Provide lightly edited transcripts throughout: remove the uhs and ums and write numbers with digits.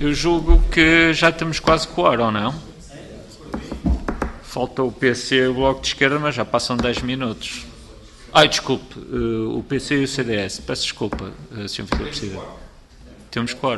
Eu julgo que já temos quase quórum, não? Falta o PC e o Bloco de Esquerda, mas já passam 10 minutos. Ai, desculpe, o PC e o CDS. Peço desculpa, Sr. Vice-Presidente. Temos quórum.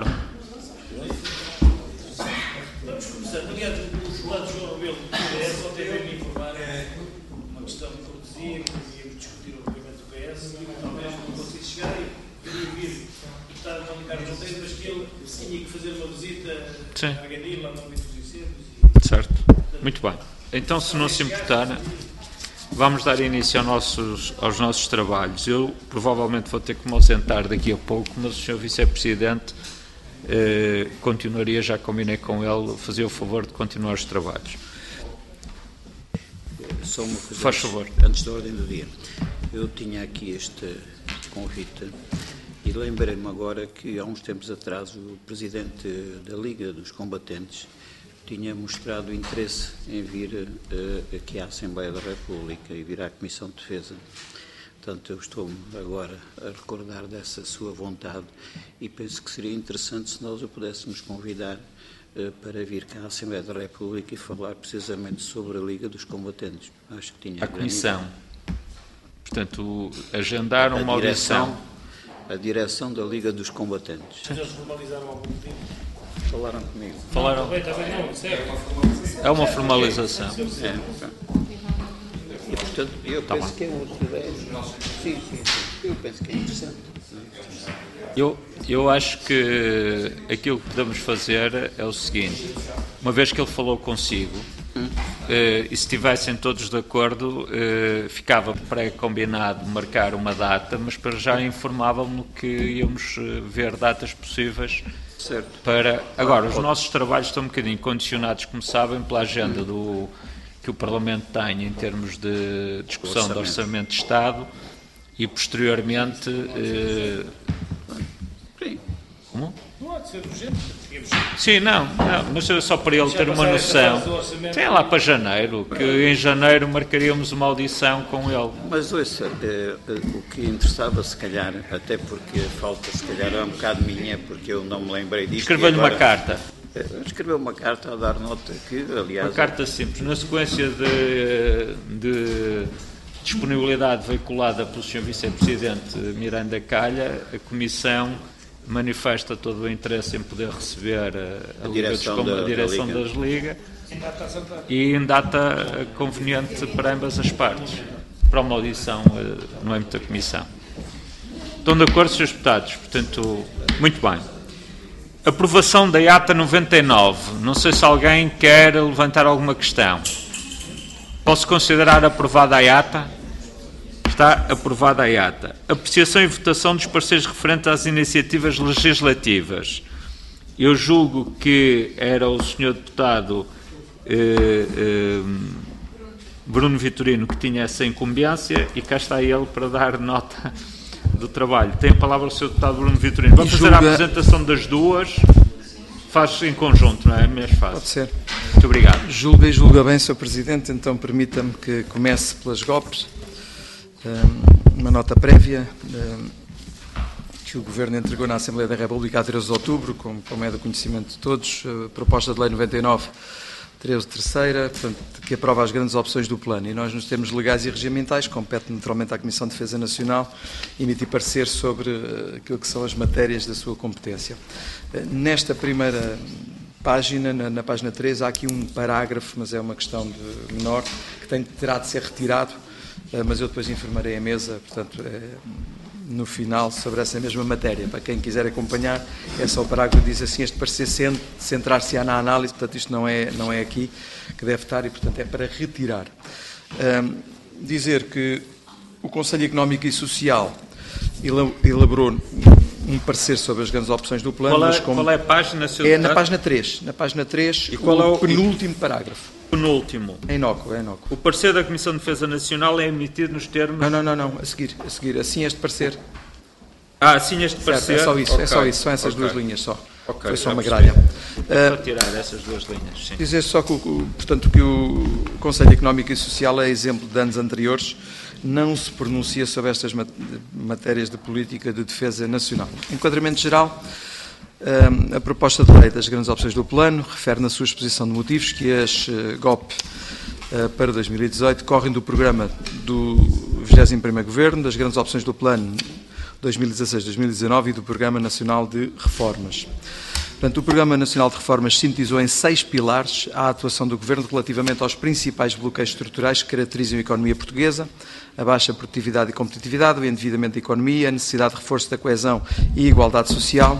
Vamos começar. Aliás, o João Rebelo do PS só teve a me informar uma questão de cortesia que devíamos discutir o regulamento do PS e talvez não conseguisse chegar e queria vir estar no Ricardo Monteiro, mas que ele tinha que fazer uma visita à Argadilha, lá no Âmbito dos Incêndios. Certo. Muito bem. Então, se não se importar, vamos dar início aos nossos trabalhos. Eu provavelmente vou ter que me ausentar daqui a pouco, mas o Sr. Vice-Presidente continuaria, já combinei com ele, fazer o favor de continuar os trabalhos. Só uma coisa. Faz favor. Antes da ordem do dia. Eu tinha aqui este convite e lembrei-me agora que há uns tempos atrás o Presidente da Liga dos Combatentes tinha mostrado interesse em vir aqui à Assembleia da República e vir à Comissão de Defesa. Portanto, eu estou-me agora a recordar dessa sua vontade e penso que seria interessante se nós o pudéssemos convidar para vir cá à Assembleia da República e falar precisamente sobre a Liga dos Combatentes. Acho que tinha a Comissão. Portanto, agendar uma audição. A direção da Liga dos Combatentes. Mas eles formalizaram algum tempo. Falaram comigo. Falaram? Não, certo. É uma formalização. E, portanto, eu penso que é outra ideia. Sim. Eu penso que é interessante. Eu acho que aquilo que podemos fazer é o seguinte: uma vez que ele falou consigo, e se estivessem todos de acordo, ficava pré-combinado marcar uma data, mas para já informavam-me que íamos ver datas possíveis. Certo. Para... Agora, os nossos trabalhos estão um bocadinho condicionados, como sabem, pela agenda que o Parlamento tem em termos de discussão do Orçamento de Estado e, posteriormente... Sim. Como? Não há de ser urgente. Sim, não, mas é só para ele ter uma noção. Tem lá para janeiro, que em janeiro marcaríamos uma audição com ele. Mas ouça, o que interessava se calhar, até porque falta se calhar é um bocado minha, porque eu não me lembrei disto. Escreveu-lhe uma carta. Escreveu uma carta a dar nota que, aliás... Uma carta simples, na sequência de disponibilidade veiculada pelo Sr. Vice-Presidente Miranda Calha, a Comissão manifesta todo o interesse em poder receber a direção das Ligas e em data conveniente para ambas as partes, para uma audição no âmbito da Comissão. Estão de acordo, Srs. Deputados? Portanto, muito bem. Aprovação da ata 99. Não sei se alguém quer levantar alguma questão. Posso considerar aprovada a ata? Está aprovada a ata. Apreciação e votação dos pareceres referentes às iniciativas legislativas. Eu julgo que era o Sr. Deputado Bruno Vitorino que tinha essa incumbência e cá está ele para dar nota do trabalho. Tem a palavra o Sr. Deputado Bruno Vitorino. Vamos fazer a apresentação das duas. Faz em conjunto, não é? Mais fácil. Pode ser. Muito obrigado. Julga bem, Sr. Presidente, então permita-me que comece pelas GOPs. Uma nota prévia que o Governo entregou na Assembleia da República a 13 de outubro, como é do conhecimento de todos, a proposta de lei 99, 13ª, portanto, que aprova as grandes opções do plano. E nós, nos termos legais e regimentais, compete naturalmente à Comissão de Defesa Nacional emitir parecer sobre aquilo que são as matérias da sua competência. Nesta primeira página, na página 3, há aqui um parágrafo, mas é uma questão menor, que terá de ser retirado, mas eu depois informarei a mesa, portanto, no final, sobre essa mesma matéria. Para quem quiser acompanhar, é só o parágrafo que diz assim: este parecer centrar-se-á na análise, portanto, isto não é aqui que deve estar e, portanto, é para retirar. Dizer que o Conselho Económico e Social elaborou um parecer sobre as grandes opções do plano. Qual é a página, Sr. É na página 3. Na página 3, e qual é o penúltimo parágrafo. Penúltimo. É inócuo. O parecer da Comissão de Defesa Nacional é emitido nos termos... Não. A seguir. Assim este parecer. Assim este parecer. É só isso. Okay. É só isso. São essas duas linhas só. Okay, foi só uma gralha. Para tirar essas duas linhas, sim. Dizer só que, portanto, que o Conselho Económico e Social é exemplo de anos anteriores, não se pronuncia sobre estas matérias de política de defesa nacional. Enquadramento geral, A proposta de lei das grandes opções do plano refere na sua exposição de motivos que as GOP para 2018 correm do programa do 21º Governo, das grandes opções do plano 2016-2019 e do Programa Nacional de Reformas. Portanto, o Programa Nacional de Reformas sintetizou em 6 pilares a atuação do Governo relativamente aos principais bloqueios estruturais que caracterizam a economia portuguesa: a baixa produtividade e competitividade, o endividamento da economia, a necessidade de reforço da coesão e igualdade social.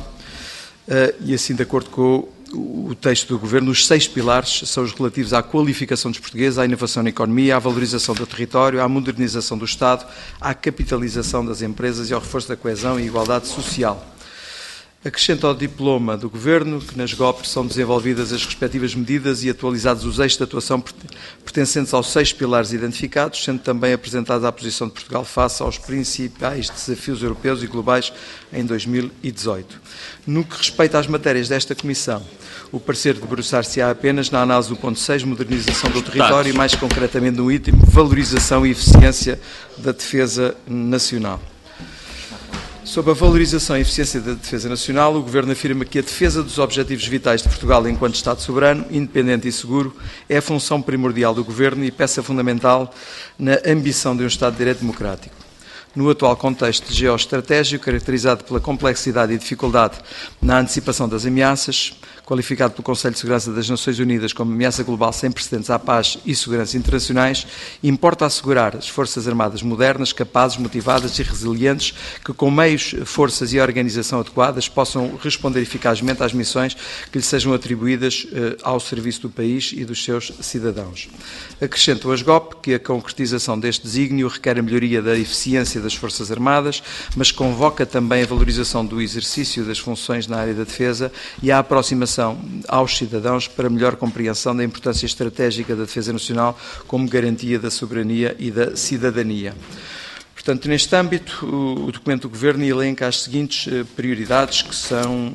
E assim, de acordo com o texto do Governo, os 6 pilares são os relativos à qualificação dos portugueses, à inovação na economia, à valorização do território, à modernização do Estado, à capitalização das empresas e ao reforço da coesão e igualdade social. Acrescenta ao diploma do Governo que nas GOP são desenvolvidas as respectivas medidas e atualizados os eixos de atuação pertencentes aos 6 pilares identificados, sendo também apresentada a posição de Portugal face aos principais desafios europeus e globais em 2018. No que respeita às matérias desta Comissão, o parecer debruçar-se-á apenas na análise do ponto 6, modernização do território, e mais concretamente no item, valorização e eficiência da defesa nacional. Sobre a valorização e eficiência da defesa nacional, o Governo afirma que a defesa dos objetivos vitais de Portugal enquanto Estado soberano, independente e seguro, é a função primordial do Governo e peça fundamental na ambição de um Estado de Direito democrático. No atual contexto geoestratégico, caracterizado pela complexidade e dificuldade na antecipação das ameaças, qualificado pelo Conselho de Segurança das Nações Unidas como ameaça global sem precedentes à paz e segurança internacionais, importa assegurar as Forças Armadas modernas, capazes, motivadas e resilientes, que com meios, forças e organização adequadas possam responder eficazmente às missões que lhes sejam atribuídas ao serviço do país e dos seus cidadãos. Acrescentam as GOP que a concretização deste desígnio requer a melhoria da eficiência das Forças Armadas, mas convoca também a valorização do exercício das funções na área da defesa e a aproximação aos cidadãos para melhor compreensão da importância estratégica da defesa nacional como garantia da soberania e da cidadania. Portanto, neste âmbito, o documento do Governo elenca as seguintes prioridades, que são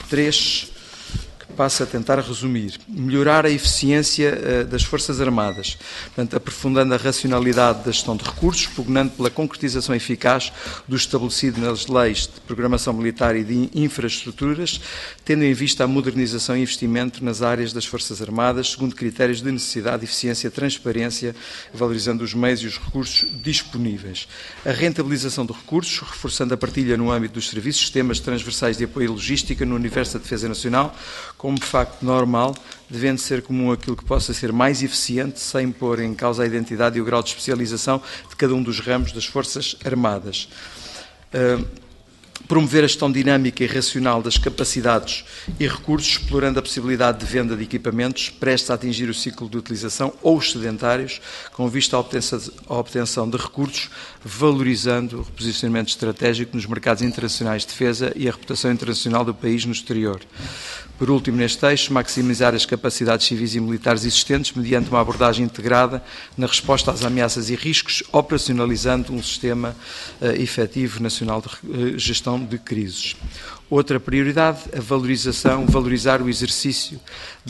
3, que passo a tentar resumir. Melhorar a eficiência das Forças Armadas, portanto, aprofundando a racionalidade da gestão de recursos, pugnando pela concretização eficaz do estabelecido nas leis de programação militar e de infraestruturas, tendo em vista a modernização e investimento nas áreas das Forças Armadas, segundo critérios de necessidade, eficiência, transparência, valorizando os meios e os recursos disponíveis. A rentabilização de recursos, reforçando a partilha no âmbito dos serviços, sistemas transversais de apoio e logística no universo da defesa nacional, como facto normal, devendo ser comum aquilo que possa ser mais eficiente, sem pôr em causa a identidade e o grau de especialização de cada um dos ramos das Forças Armadas. Promover a gestão dinâmica e racional das capacidades e recursos, explorando a possibilidade de venda de equipamentos prestes a atingir o ciclo de utilização ou os sedentários, com vista à obtenção de recursos, valorizando o reposicionamento estratégico nos mercados internacionais de defesa e a reputação internacional do país no exterior. Por último, neste eixo, maximizar as capacidades civis e militares existentes mediante uma abordagem integrada na resposta às ameaças e riscos, operacionalizando um sistema efetivo nacional de gestão de crises. Outra prioridade, a valorizar o exercício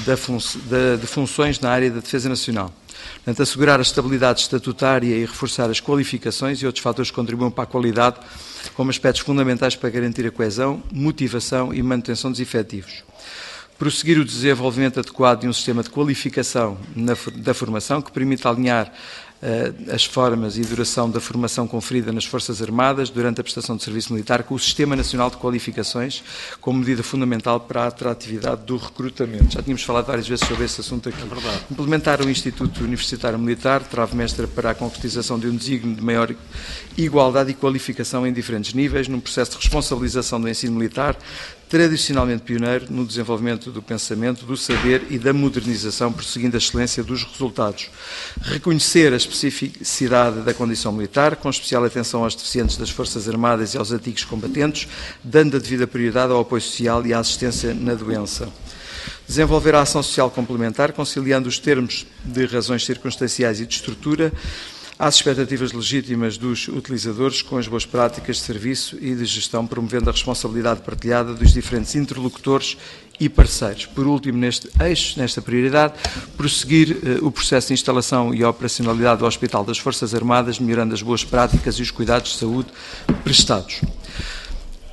de funções na área da defesa nacional. Portanto, assegurar a estabilidade estatutária e reforçar as qualificações e outros fatores que contribuam para a qualidade como aspectos fundamentais para garantir a coesão, motivação e manutenção dos efetivos. Prosseguir o desenvolvimento adequado de um sistema de qualificação da formação que permita alinhar as formas e duração da formação conferida nas Forças Armadas durante a prestação de serviço militar com o Sistema Nacional de Qualificações como medida fundamental para a atratividade do recrutamento. Já tínhamos falado várias vezes sobre esse assunto aqui. Implementar o Instituto Universitário Militar, trave mestra para a concretização de um desígnio de maior igualdade e qualificação em diferentes níveis, num processo de responsabilização do ensino militar, tradicionalmente pioneiro no desenvolvimento do pensamento, do saber e da modernização, prosseguindo a excelência dos resultados. Reconhecer a especificidade da condição militar, com especial atenção aos deficientes das Forças Armadas e aos antigos combatentes, dando a devida prioridade ao apoio social e à assistência na doença. Desenvolver a ação social complementar, conciliando os termos de razões circunstanciais e de estrutura, às expectativas legítimas dos utilizadores com as boas práticas de serviço e de gestão, promovendo a responsabilidade partilhada dos diferentes interlocutores e parceiros. Por último, neste eixo, nesta prioridade, prosseguir o processo de instalação e operacionalidade do Hospital das Forças Armadas, melhorando as boas práticas e os cuidados de saúde prestados.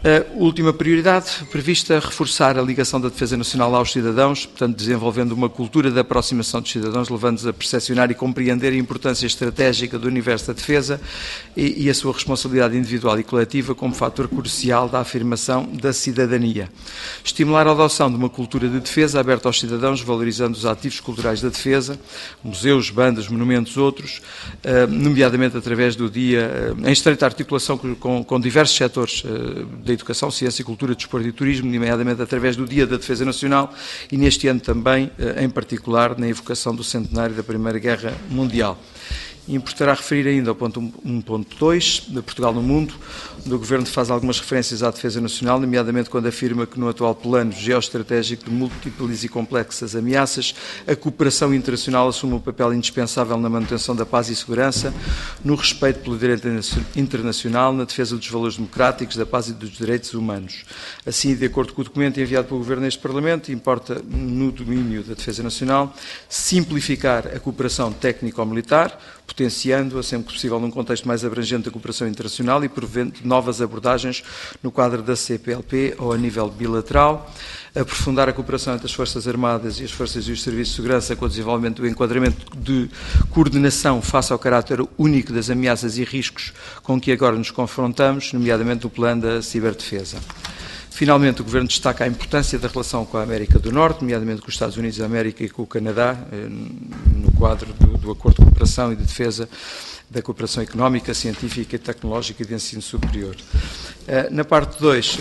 A última prioridade prevista, reforçar a ligação da Defesa Nacional aos cidadãos, portanto, desenvolvendo uma cultura de aproximação dos cidadãos, levando-os a percepcionar e compreender a importância estratégica do universo da defesa e a sua responsabilidade individual e coletiva como fator crucial da afirmação da cidadania. Estimular a adoção de uma cultura de defesa aberta aos cidadãos, valorizando os ativos culturais da defesa, museus, bandas, monumentos, outros, nomeadamente através do dia, em estreita articulação com diversos setores da educação, ciência, cultura, desporto e turismo, nomeadamente através do Dia da Defesa Nacional e neste ano também, em particular, na evocação do centenário da Primeira Guerra Mundial. Importará referir ainda ao ponto 1.2, de Portugal no Mundo, onde o Governo faz algumas referências à defesa nacional, nomeadamente quando afirma que no atual plano geoestratégico de múltiplas e complexas ameaças, a cooperação internacional assume um papel indispensável na manutenção da paz e segurança, no respeito pelo direito internacional, na defesa dos valores democráticos, da paz e dos direitos humanos. Assim, de acordo com o documento enviado pelo Governo a este Parlamento, importa, no domínio da defesa nacional, simplificar a cooperação técnico-militar, potenciando-a sempre que possível num contexto mais abrangente da cooperação internacional e provendo novas abordagens no quadro da CPLP ou a nível bilateral, aprofundar a cooperação entre as Forças Armadas e as Forças e os Serviços de Segurança com o desenvolvimento do enquadramento de coordenação face ao caráter único das ameaças e riscos com que agora nos confrontamos, nomeadamente no plano da ciberdefesa. Finalmente, o Governo destaca a importância da relação com a América do Norte, nomeadamente com os Estados Unidos da América e com o Canadá, no quadro do Acordo de Cooperação e de Defesa da Cooperação Económica, Científica, Tecnológica e de Ensino Superior. Na parte 2,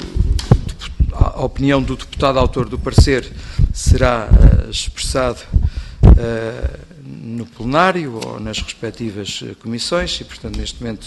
a opinião do deputado autor do parecer será expressado no plenário ou nas respectivas comissões e, portanto, neste momento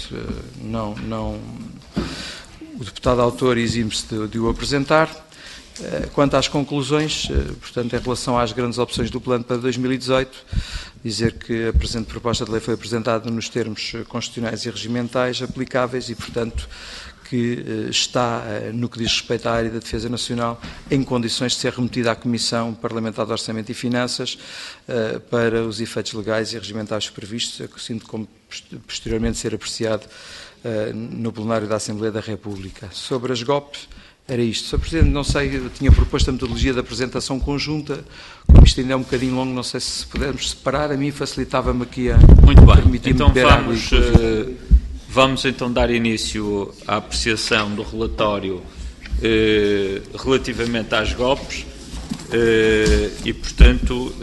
o deputado autor exime-se de o apresentar. Quanto às conclusões, portanto, em relação às grandes opções do plano para 2018, dizer que a presente proposta de lei foi apresentada nos termos constitucionais e regimentais aplicáveis e, portanto, que está, no que diz respeito à área da Defesa Nacional, em condições de ser remetida à Comissão Parlamentar de Orçamento e Finanças para os efeitos legais e regimentais previstos, assim como posteriormente ser apreciado no plenário da Assembleia da República. Sobre as GOPs, era isto. Sr. Presidente, não sei, eu tinha proposto a metodologia da apresentação conjunta, como isto ainda é um bocadinho longo, não sei se pudermos separar, a mim facilitava-me aqui a permitir-me então beber água. Vamos então dar início à apreciação do relatório relativamente às GOPs e, portanto,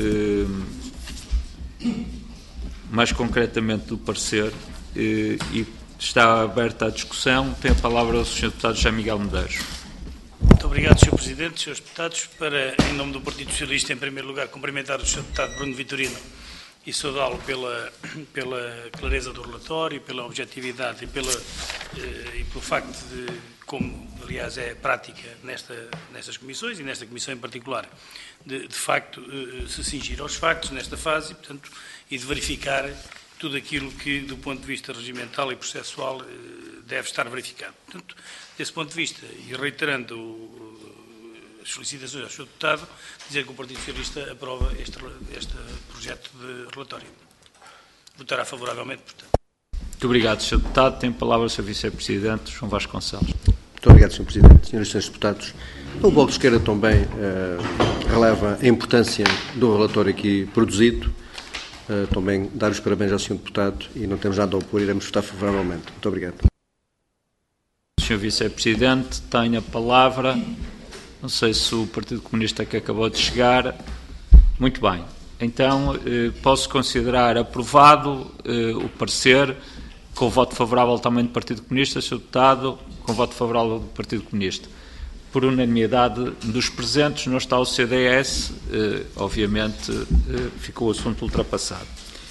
mais concretamente do parecer, e está aberta a discussão. Tem a palavra o Sr. Deputado José Miguel Medeiros. Muito obrigado, Sr. Presidente, Srs. Deputados. Para, em nome do Partido Socialista, em primeiro lugar, cumprimentar o Sr. Deputado Bruno Vitorino e saudá-lo pela clareza do relatório, pela objetividade e pelo facto de, como aliás é prática nestas comissões e nesta comissão em particular, de facto se cingir aos factos nesta fase, portanto, e de verificar tudo aquilo que, do ponto de vista regimental e processual, deve estar verificado. Portanto, desse ponto de vista, e reiterando as felicitações ao Sr. Deputado, dizer que o Partido Socialista aprova este projeto de relatório. Votará favoravelmente, portanto. Muito obrigado, Sr. Deputado. Tem a palavra o Sr. Vice-Presidente, João Vasconcelos. Muito obrigado, Sr. Presidente. Senhoras e Srs. Deputados, o Bloco de Esquerda também releva a importância do relatório aqui produzido. Também dar os parabéns ao Sr. Deputado e não temos nada a opor, iremos votar favoravelmente. Muito obrigado. Sr. Vice-Presidente, tem a palavra. Não sei se o Partido Comunista que acabou de chegar. Muito bem. Então, posso considerar aprovado o parecer com o voto favorável também do Partido Comunista, Sr. Deputado, com o voto favorável do Partido Comunista. Por unanimidade dos presentes, não está o CDS, obviamente ficou o assunto ultrapassado.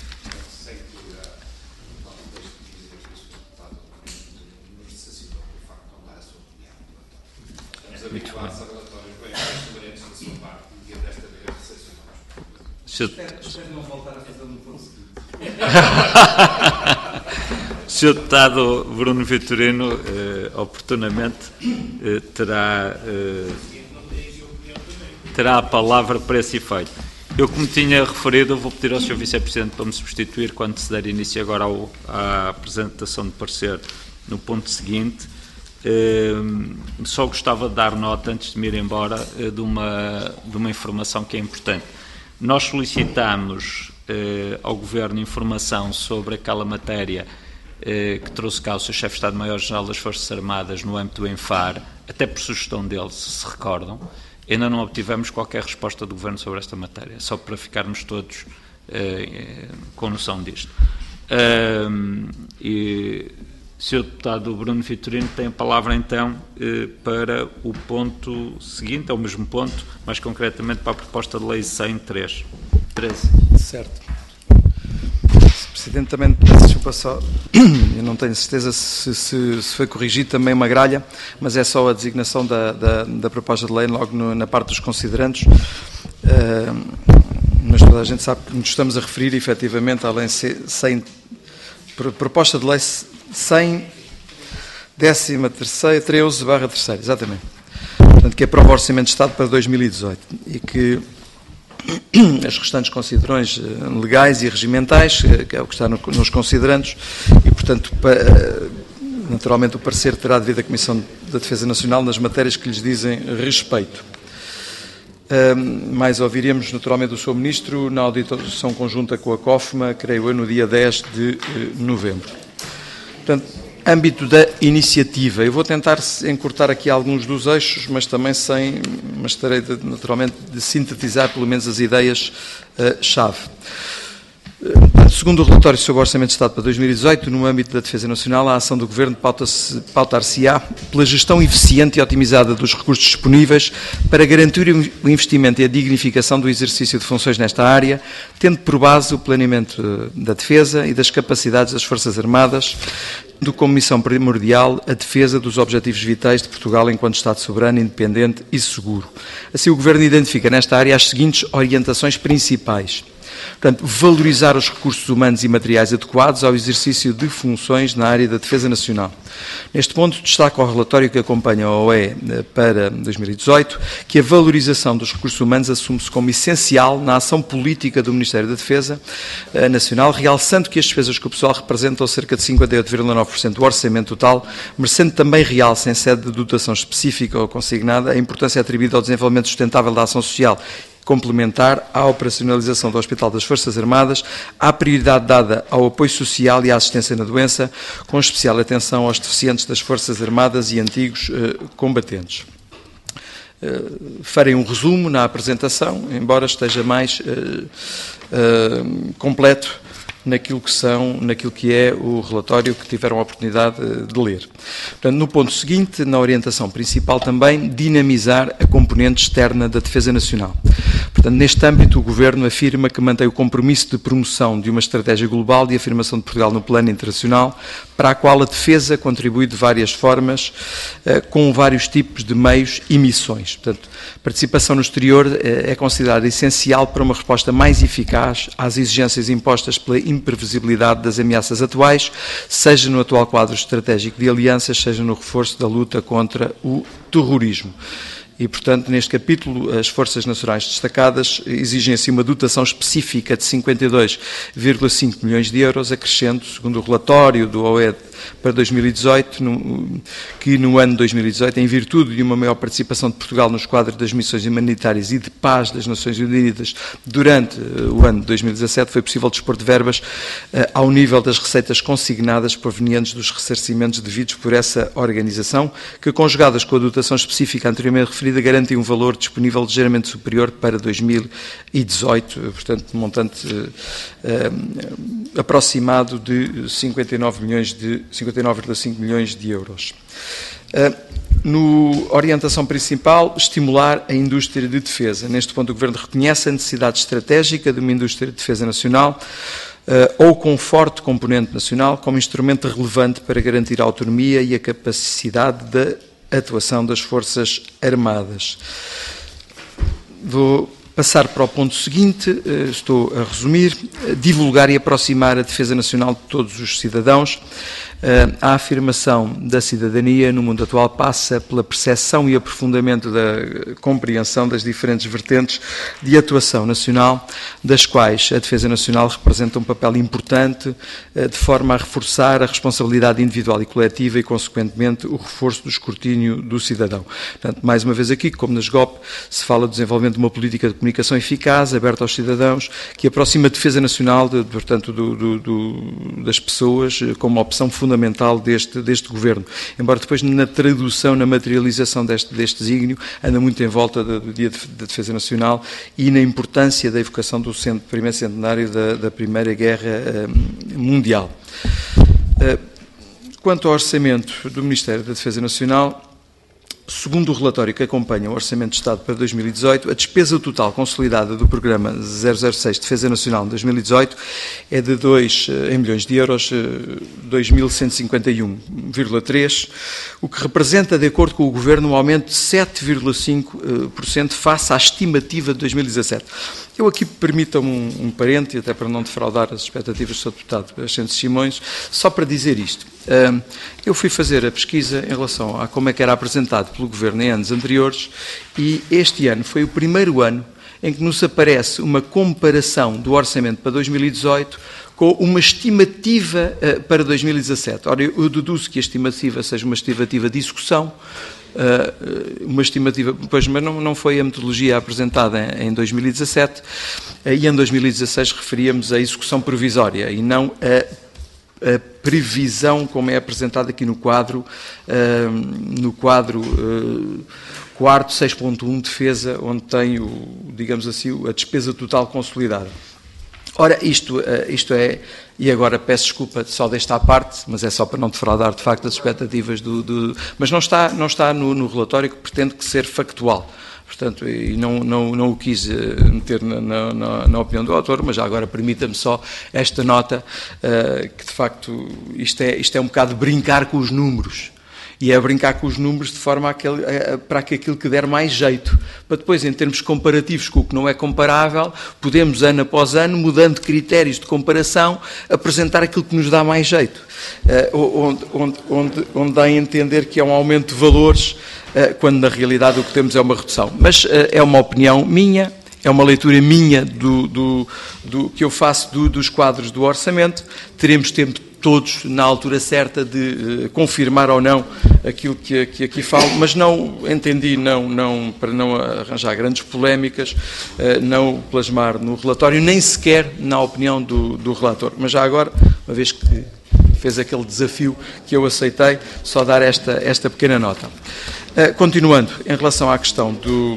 Muito bem. Sr. Deputado Bruno Vitorino, oportunamente, terá a palavra para esse efeito. Eu, como tinha referido, vou pedir ao Sr. Vice-Presidente para me substituir quando se der início agora à apresentação de parecer no ponto seguinte, Só gostava de dar nota, antes de me ir embora, de uma informação que é importante. Nós solicitamos ao Governo informação sobre aquela matéria que trouxe cá o Sr. Chefe de Estado-Maior-General das Forças Armadas no âmbito do ENFAR, até por sugestão dele, se recordam. Ainda não obtivemos qualquer resposta do Governo sobre esta matéria, só para ficarmos todos com noção disto. E o Sr. Deputado Bruno Vitorino tem a palavra, então, para o ponto seguinte, é o mesmo ponto, mais concretamente para a proposta de lei 100.3. 13. Certo. Presidente, também, desculpa só, eu não tenho certeza se foi corrigido também uma gralha, mas é só a designação da proposta de lei logo na parte dos considerandos, mas toda a gente sabe que nos estamos a referir efetivamente à lei 100, proposta de lei 100, 13/3, exatamente, portanto, que aprova o Orçamento de Estado para 2018 e que as restantes considerações legais e regimentais, que é o que está nos considerandos, e, portanto, naturalmente o parecer terá devido à Comissão da Defesa Nacional nas matérias que lhes dizem respeito. Mais ouviríamos, naturalmente, o Sr. Ministro na audição conjunta com a COFMA, creio eu, no dia 10 de novembro. Portanto, âmbito da iniciativa. Eu vou tentar encurtar aqui alguns dos eixos, mas também mas terei naturalmente de sintetizar pelo menos as ideias-chave. Segundo o relatório sobre o Orçamento de Estado para 2018, no âmbito da Defesa Nacional, a ação do Governo pautar-se-á pela gestão eficiente e otimizada dos recursos disponíveis para garantir o investimento e a dignificação do exercício de funções nesta área, tendo por base o planeamento da defesa e das capacidades das Forças Armadas, tendo como missão primordial a defesa dos objetivos vitais de Portugal enquanto Estado soberano, independente e seguro. Assim, o Governo identifica nesta área as seguintes orientações principais. Portanto, valorizar os recursos humanos e materiais adequados ao exercício de funções na área da defesa nacional. Neste ponto, destaca o relatório que acompanha a OE para 2018, que a valorização dos recursos humanos assume-se como essencial na ação política do Ministério da Defesa Nacional, realçando que as despesas com o pessoal representam cerca de 58,9% do orçamento total, merecendo também realce, em sede de dotação específica ou consignada, a importância atribuída ao desenvolvimento sustentável da ação social complementar à operacionalização do Hospital das Forças Armadas, à prioridade dada ao apoio social e à assistência na doença, com especial atenção aos deficientes das Forças Armadas e antigos combatentes. Farei um resumo na apresentação, embora esteja mais completo naquilo que é o relatório que tiveram a oportunidade de ler. Portanto, no ponto seguinte, na orientação principal também, dinamizar a componente externa da defesa nacional. Portanto, neste âmbito, o Governo afirma que mantém o compromisso de promoção de uma estratégia global de afirmação de Portugal no plano internacional, para a qual a defesa contribui de várias formas, com vários tipos de meios e missões. Portanto, a participação no exterior é considerada essencial para uma resposta mais eficaz às exigências impostas pela imprevisibilidade das ameaças atuais, seja no atual quadro estratégico de alianças, seja no reforço da luta contra o terrorismo. E, portanto, neste capítulo, as Forças Nacionais destacadas exigem assim uma dotação específica de 52,5 milhões de euros, acrescendo, segundo o relatório do OED para 2018, que no ano de 2018, em virtude de uma maior participação de Portugal nos quadros das missões humanitárias e de paz das Nações Unidas durante o ano de 2017, foi possível dispor de verbas ao nível das receitas consignadas provenientes dos ressarcimentos devidos por essa organização, que, conjugadas com a dotação específica anteriormente referida, garantem um valor disponível ligeiramente superior para 2018, portanto, montante aproximado de 59,5 milhões de euros. No orientação principal, estimular a indústria de defesa. Neste ponto, o Governo reconhece a necessidade estratégica de uma indústria de defesa nacional ou com forte componente nacional como instrumento relevante para garantir a autonomia e a capacidade de atuação das Forças Armadas. Vou passar para o ponto seguinte, estou a resumir, divulgar e aproximar a defesa nacional de todos os cidadãos, A afirmação da cidadania no mundo atual passa pela percepção e aprofundamento da compreensão das diferentes vertentes de atuação nacional, das quais a defesa nacional representa um papel importante, de forma a reforçar a responsabilidade individual e coletiva e, consequentemente, o reforço do escrutínio do cidadão. Portanto, mais uma vez aqui, como na SGOP, se fala do desenvolvimento de uma política de comunicação eficaz, aberta aos cidadãos, que aproxima a defesa nacional, portanto, das pessoas, como opção fundamental deste Governo. Embora depois, na tradução, na materialização deste desígnio, anda muito em volta do Dia da Defesa Nacional e na importância da evocação do primeiro centenário da Primeira Guerra Mundial. Quanto ao orçamento do Ministério da Defesa Nacional, segundo o relatório que acompanha o Orçamento de Estado para 2018, a despesa total consolidada do Programa 006 Defesa Nacional de 2018 é de 2 milhões de euros, 2.151,3, o que representa, de acordo com o Governo, um aumento de 7,5% face à estimativa de 2017. Eu aqui permita-me um parente, até para não defraudar as expectativas do Sr. Deputado Ascentes Simões, só para dizer isto. Eu fui fazer a pesquisa em relação a como é que era apresentado pelo Governo em anos anteriores e este ano foi o primeiro ano em que nos aparece uma comparação do orçamento para 2018 com uma estimativa para 2017. Ora, eu deduzo que a estimativa seja uma estimativa de execução, uma estimativa, pois, mas não foi a metodologia apresentada em 2017, e em 2016 referíamos a execução provisória e não a previsão como é apresentada aqui no quadro quarto 6.1 defesa, onde tem, digamos assim, a despesa total consolidada. Ora, isto é, e agora peço desculpa só desta à parte, mas é só para não defraudar de facto as expectativas mas não está no relatório, que pretende que ser factual. Portanto, e não o quis meter na opinião do autor, mas já agora permita-me só esta nota, que de facto isto é um bocado brincar com os números. E é brincar com os números de forma para que aquilo que der mais jeito. Para depois, em termos comparativos com o que não é comparável, podemos, ano após ano, mudando critérios de comparação, apresentar aquilo que nos dá mais jeito. Onde dá a entender que é um aumento de valores, quando na realidade o que temos é uma redução. Mas é uma opinião minha, é uma leitura minha que eu faço dos quadros do orçamento. Teremos tempo todos na altura certa de confirmar ou não aquilo que aqui falo, mas não entendi, para não arranjar grandes polémicas, não plasmar no relatório, nem sequer na opinião do relator. Mas já agora, uma vez que fez aquele desafio que eu aceitei, só dar esta pequena nota. Continuando, em relação à questão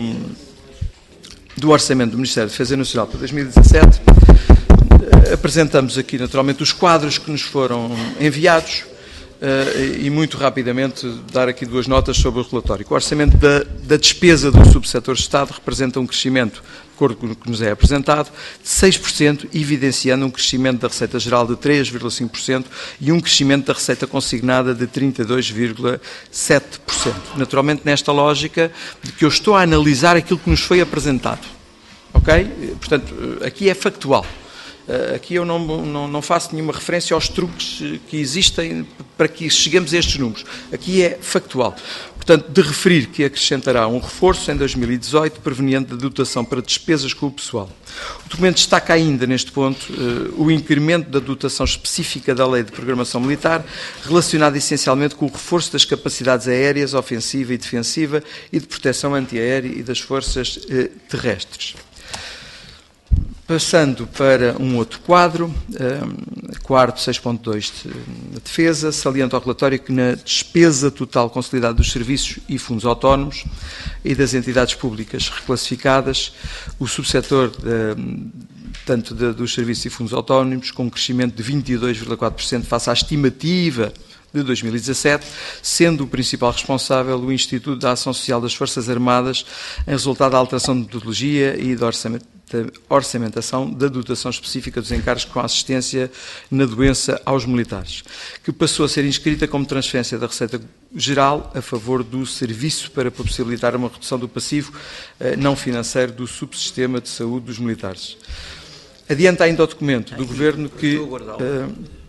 do orçamento do Ministério da Defesa Nacional para 2017, apresentamos aqui naturalmente os quadros que nos foram enviados e muito rapidamente dar aqui duas notas sobre o relatório. O orçamento da despesa do subsetor de Estado representa um crescimento, de acordo com o que nos é apresentado, de 6%, evidenciando um crescimento da receita geral de 3,5% e um crescimento da receita consignada de 32,7%. Naturalmente, nesta lógica de que eu estou a analisar aquilo que nos foi apresentado. Ok? Portanto, aqui é factual. Aqui eu não faço nenhuma referência aos truques que existem para que cheguemos a estes números. Aqui é factual. Portanto, de referir que acrescentará um reforço em 2018 proveniente da dotação para despesas com o pessoal. O documento destaca ainda, neste ponto, o incremento da dotação específica da Lei de Programação Militar, relacionada essencialmente com o reforço das capacidades aéreas, ofensiva e defensiva, e de proteção antiaérea e das forças terrestres. Passando para um outro quadro, quarto 6.2 de defesa, saliento ao relatório que na despesa total consolidada dos serviços e fundos autónomos e das entidades públicas reclassificadas, o subsetor tanto dos serviços e fundos autónomos, com um crescimento de 22,4% face à estimativa de 2017, sendo o principal responsável o Instituto da Ação Social das Forças Armadas, em resultado da alteração de metodologia e da orçamentação da dotação específica dos encargos com assistência na doença aos militares, que passou a ser inscrita como transferência da Receita Geral a favor do serviço para possibilitar uma redução do passivo não financeiro do subsistema de saúde dos militares. Adianta ainda o documento do Governo que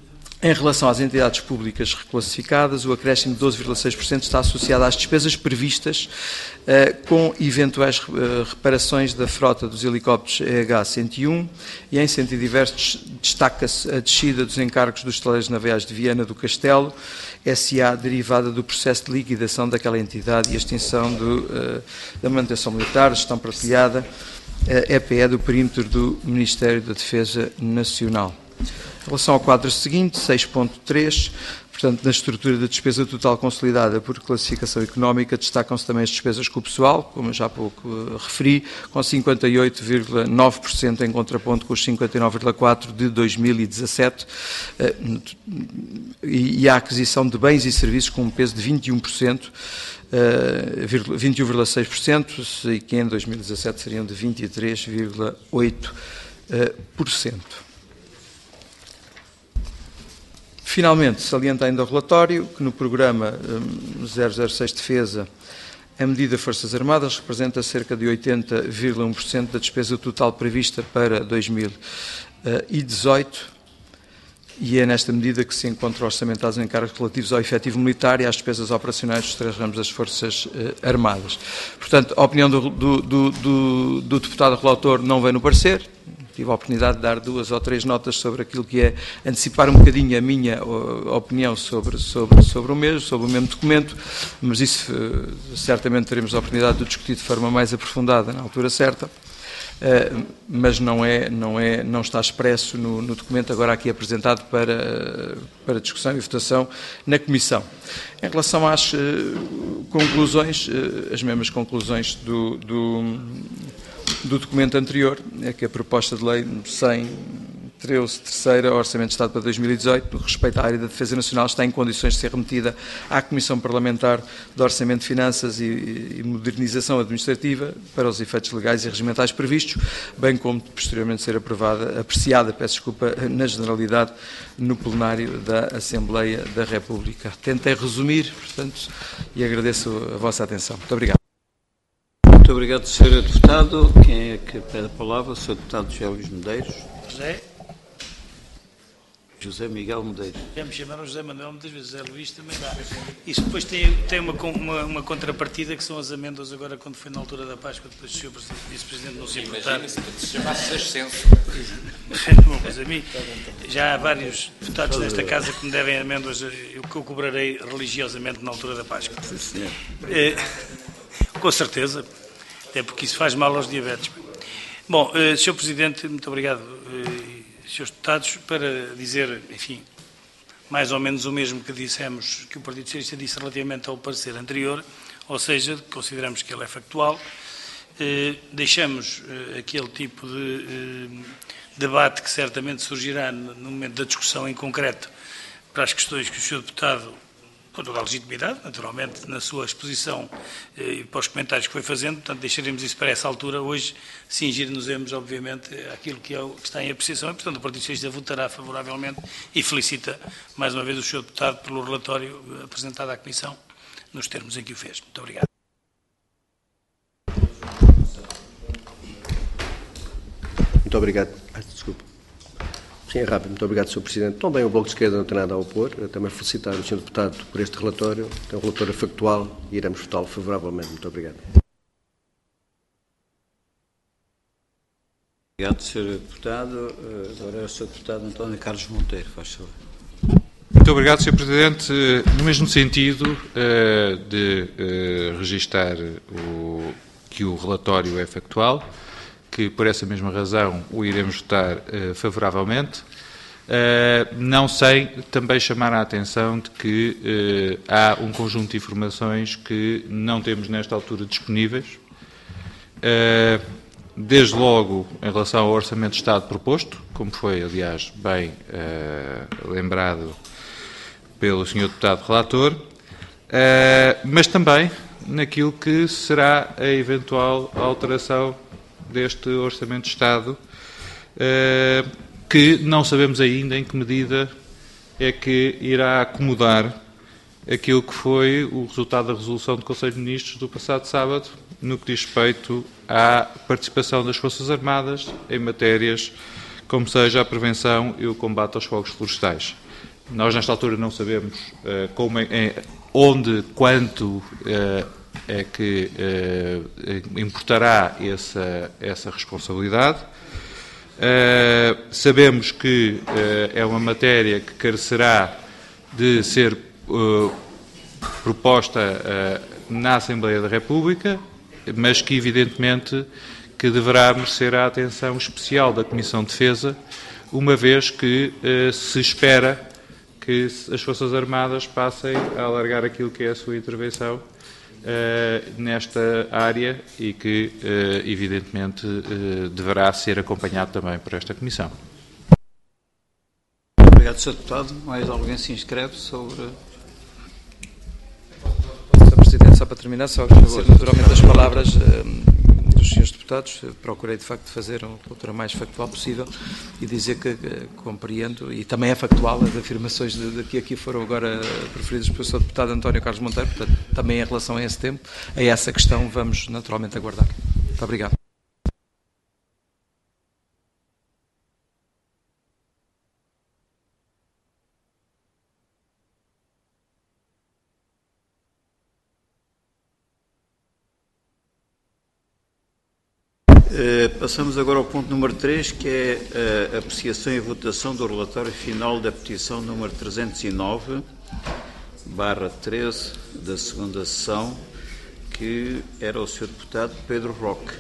Em relação às entidades públicas reclassificadas, o acréscimo de 12,6% está associado às despesas previstas com eventuais reparações da frota dos helicópteros EH-101 e em sentido diverso destaca-se a descida dos encargos dos estaleiros naviais de Viana do Castelo, SA, derivada do processo de liquidação daquela entidade e a extinção da manutenção militar, gestão partilhada, EPE do perímetro do Ministério da Defesa Nacional. Em relação ao quadro seguinte, 6.3, portanto, na estrutura da despesa total consolidada por classificação económica, destacam-se também as despesas com o pessoal, como eu já há pouco referi, com 58,9% em contraponto com os 59,4% de 2017, e a aquisição de bens e serviços com um peso de 21%, 21,6%, e que em 2017 seriam de 23,8%. Finalmente, salienta ainda o relatório que no programa 006 Defesa, a medida Forças Armadas representa cerca de 80,1% da despesa total prevista para 2018 e é nesta medida que se encontram orçamentados encargos relativos ao efetivo militar e às despesas operacionais dos 3 ramos das Forças Armadas. Portanto, a opinião do deputado relator não vem no parecer. Tive a oportunidade de dar 2 ou 3 notas sobre aquilo que é antecipar um bocadinho a minha opinião sobre o mesmo documento, mas isso certamente teremos a oportunidade de discutir de forma mais aprofundada na altura certa, mas não está expresso no documento agora aqui apresentado para discussão e votação na Comissão. Em relação às conclusões, as mesmas conclusões do documento anterior, é que a proposta de lei 113, terceira, Orçamento de Estado para 2018, no respeito à área da Defesa Nacional, está em condições de ser remetida à Comissão Parlamentar de Orçamento de Finanças e Modernização Administrativa para os efeitos legais e regimentais previstos, bem como posteriormente ser apreciada, na generalidade, no plenário da Assembleia da República. Tentei resumir, portanto, e agradeço a vossa atenção. Muito obrigado. Muito obrigado, Sr. Deputado. Quem é que pede a palavra? O Sr. Deputado José Luís Medeiros. José Miguel Medeiros. Já me chamaram José Manuel muitas vezes, José Luís também dá. Isso depois tem uma contrapartida, que são as amêndoas agora, quando foi na altura da Páscoa, depois o Sr. Vice-Presidente não se importar. Imagina-se que se chamasse ascenso. Bom, mas a mim, já há vários deputados nesta casa que me devem amêndoas, que eu cobrarei religiosamente na altura da Páscoa. Sim, senhor. Com certeza, até porque isso faz mal aos diabetes. Bom, Sr. Presidente, muito obrigado, Srs. Deputados, para dizer, enfim, mais ou menos o mesmo que dissemos, que o Partido Socialista disse relativamente ao parecer anterior, ou seja, consideramos que ele é factual, deixamos aquele tipo de debate que certamente surgirá no momento da discussão em concreto para as questões que o Sr. Deputado, com toda a legitimidade, naturalmente, na sua exposição e para os comentários que foi fazendo, portanto, deixaremos isso para essa altura. Hoje, cingir-nos-emos, obviamente, àquilo que está em apreciação e, portanto, o Partido Socialista votará favoravelmente e felicita, mais uma vez, o Sr. Deputado pelo relatório apresentado à Comissão, nos termos em que o fez. Muito obrigado. Muito obrigado. Desculpa. Sim, é rápido. Muito obrigado, Sr. Presidente. Também o Bloco de Esquerda não tem nada a opor. Eu também felicitar o Sr. Deputado por este relatório. É um relatório factual e iremos votá-lo favoravelmente. Muito obrigado. Obrigado, Sr. Deputado. Agora é o Sr. Deputado António Carlos Monteiro. Faz favor. Muito obrigado, Sr. Presidente. No mesmo sentido de registar que o relatório é factual, que por essa mesma razão o iremos votar favoravelmente, não sem também chamar a atenção de que há um conjunto de informações que não temos nesta altura disponíveis, desde logo em relação ao Orçamento de Estado proposto, como foi, aliás, bem lembrado pelo Sr. Deputado Relator, mas também naquilo que será a eventual alteração deste Orçamento de Estado, que não sabemos ainda em que medida é que irá acomodar aquilo que foi o resultado da resolução do Conselho de Ministros do passado sábado, no que diz respeito à participação das Forças Armadas em matérias como seja a prevenção e o combate aos fogos florestais. Nós, nesta altura, não sabemos onde, quanto é que importará essa responsabilidade. Sabemos que é uma matéria que carecerá de ser proposta na Assembleia da República, mas que, evidentemente, que deverá merecer a atenção especial da Comissão de Defesa, uma vez que se espera que as Forças Armadas passem a alargar aquilo que é a sua intervenção nesta área e que, evidentemente, deverá ser acompanhado também por esta Comissão. Obrigado, Sr. Deputado. Mais alguém se inscreve sobre... Sr. Presidente, só para terminar, só agradecer naturalmente as palavras dos senhores deputados. Procurei, de facto, fazer uma leitura mais factual possível e dizer que compreendo, e também é factual, as afirmações que aqui foram agora proferidas pelo Sr. Deputado António Carlos Monteiro, portanto, também em relação a esse tempo, a essa questão, vamos naturalmente aguardar. Muito obrigado. Passamos agora ao ponto número 3, que é a apreciação e votação do relatório final da petição número 309/13 da segunda sessão, que era o Sr. Deputado Pedro Roque.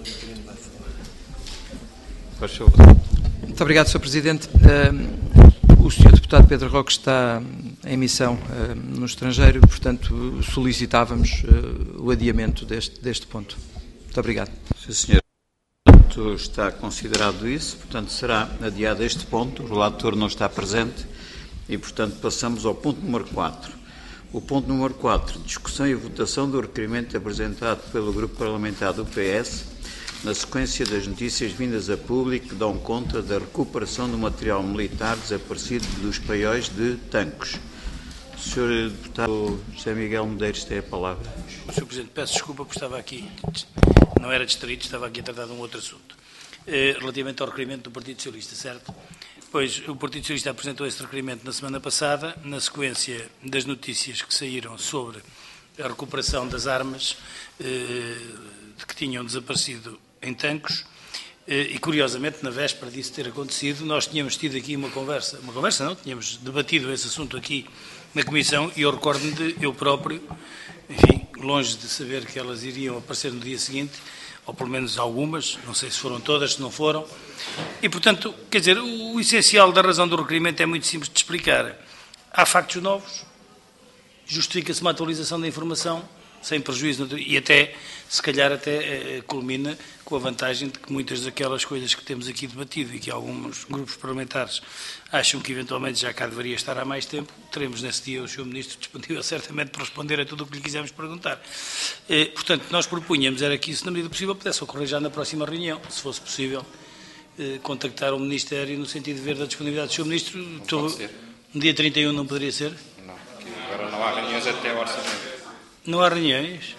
Faz favor. Muito obrigado, Sr. Presidente. O Sr. Deputado Pedro Roque está em missão no estrangeiro, portanto, solicitávamos o adiamento deste ponto. Muito obrigado. Sim, senhor. Está considerado isso, portanto será adiado este ponto, o relator não está presente e, portanto, passamos ao ponto número 4. O ponto número 4, discussão e votação do requerimento apresentado pelo Grupo Parlamentar do PS na sequência das notícias vindas a público que dão conta da recuperação do material militar desaparecido dos paióis de Tancos. O Sr. Deputado José Miguel Medeiros tem a palavra. Sr. Presidente, peço desculpa porque estava aqui, não era distraído, estava aqui a tratar de um outro assunto. Relativamente ao requerimento do Partido Socialista, certo? Pois, o Partido Socialista apresentou esse requerimento na semana passada, na sequência das notícias que saíram sobre a recuperação das armas que tinham desaparecido em Tancos, e curiosamente, na véspera disso ter acontecido, nós tínhamos tido aqui tínhamos debatido esse assunto aqui na Comissão, e eu recordo-me de eu próprio, enfim, longe de saber que elas iriam aparecer no dia seguinte, ou pelo menos algumas, não sei se foram todas, se não foram, e portanto, quer dizer, o essencial da razão do requerimento é muito simples de explicar. Há factos novos, justifica-se uma atualização da informação, sem prejuízo, e até, se calhar, até culmina com a vantagem de que muitas daquelas coisas que temos aqui debatido e que alguns grupos parlamentares acham que eventualmente já cá deveria estar há mais tempo, teremos nesse dia o Sr. Ministro disponível certamente para responder a tudo o que lhe quisermos perguntar. Portanto, nós propunhamos era que isso, na medida possível, pudesse ocorrer já na próxima reunião, se fosse possível, contactar o Ministério no sentido de ver da disponibilidade do Sr. Ministro. No dia 31 não poderia ser? Não, porque agora não há reuniões até o orçamento. Não há reuniões?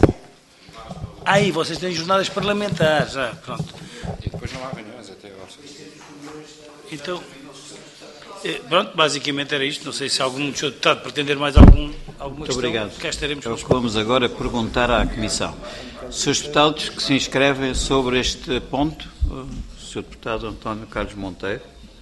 E vocês têm jornadas parlamentares, pronto. E depois não há reuniões até o orçamento. Então, pronto, basicamente era isto. Não sei se algum senhor deputado pretender mais alguma Muito questão. obrigado. Cá estaremos com Vamos agora perguntar à Comissão. Senhores deputados que se inscrevem sobre este ponto, o Sr. Deputado António Carlos Monteiro.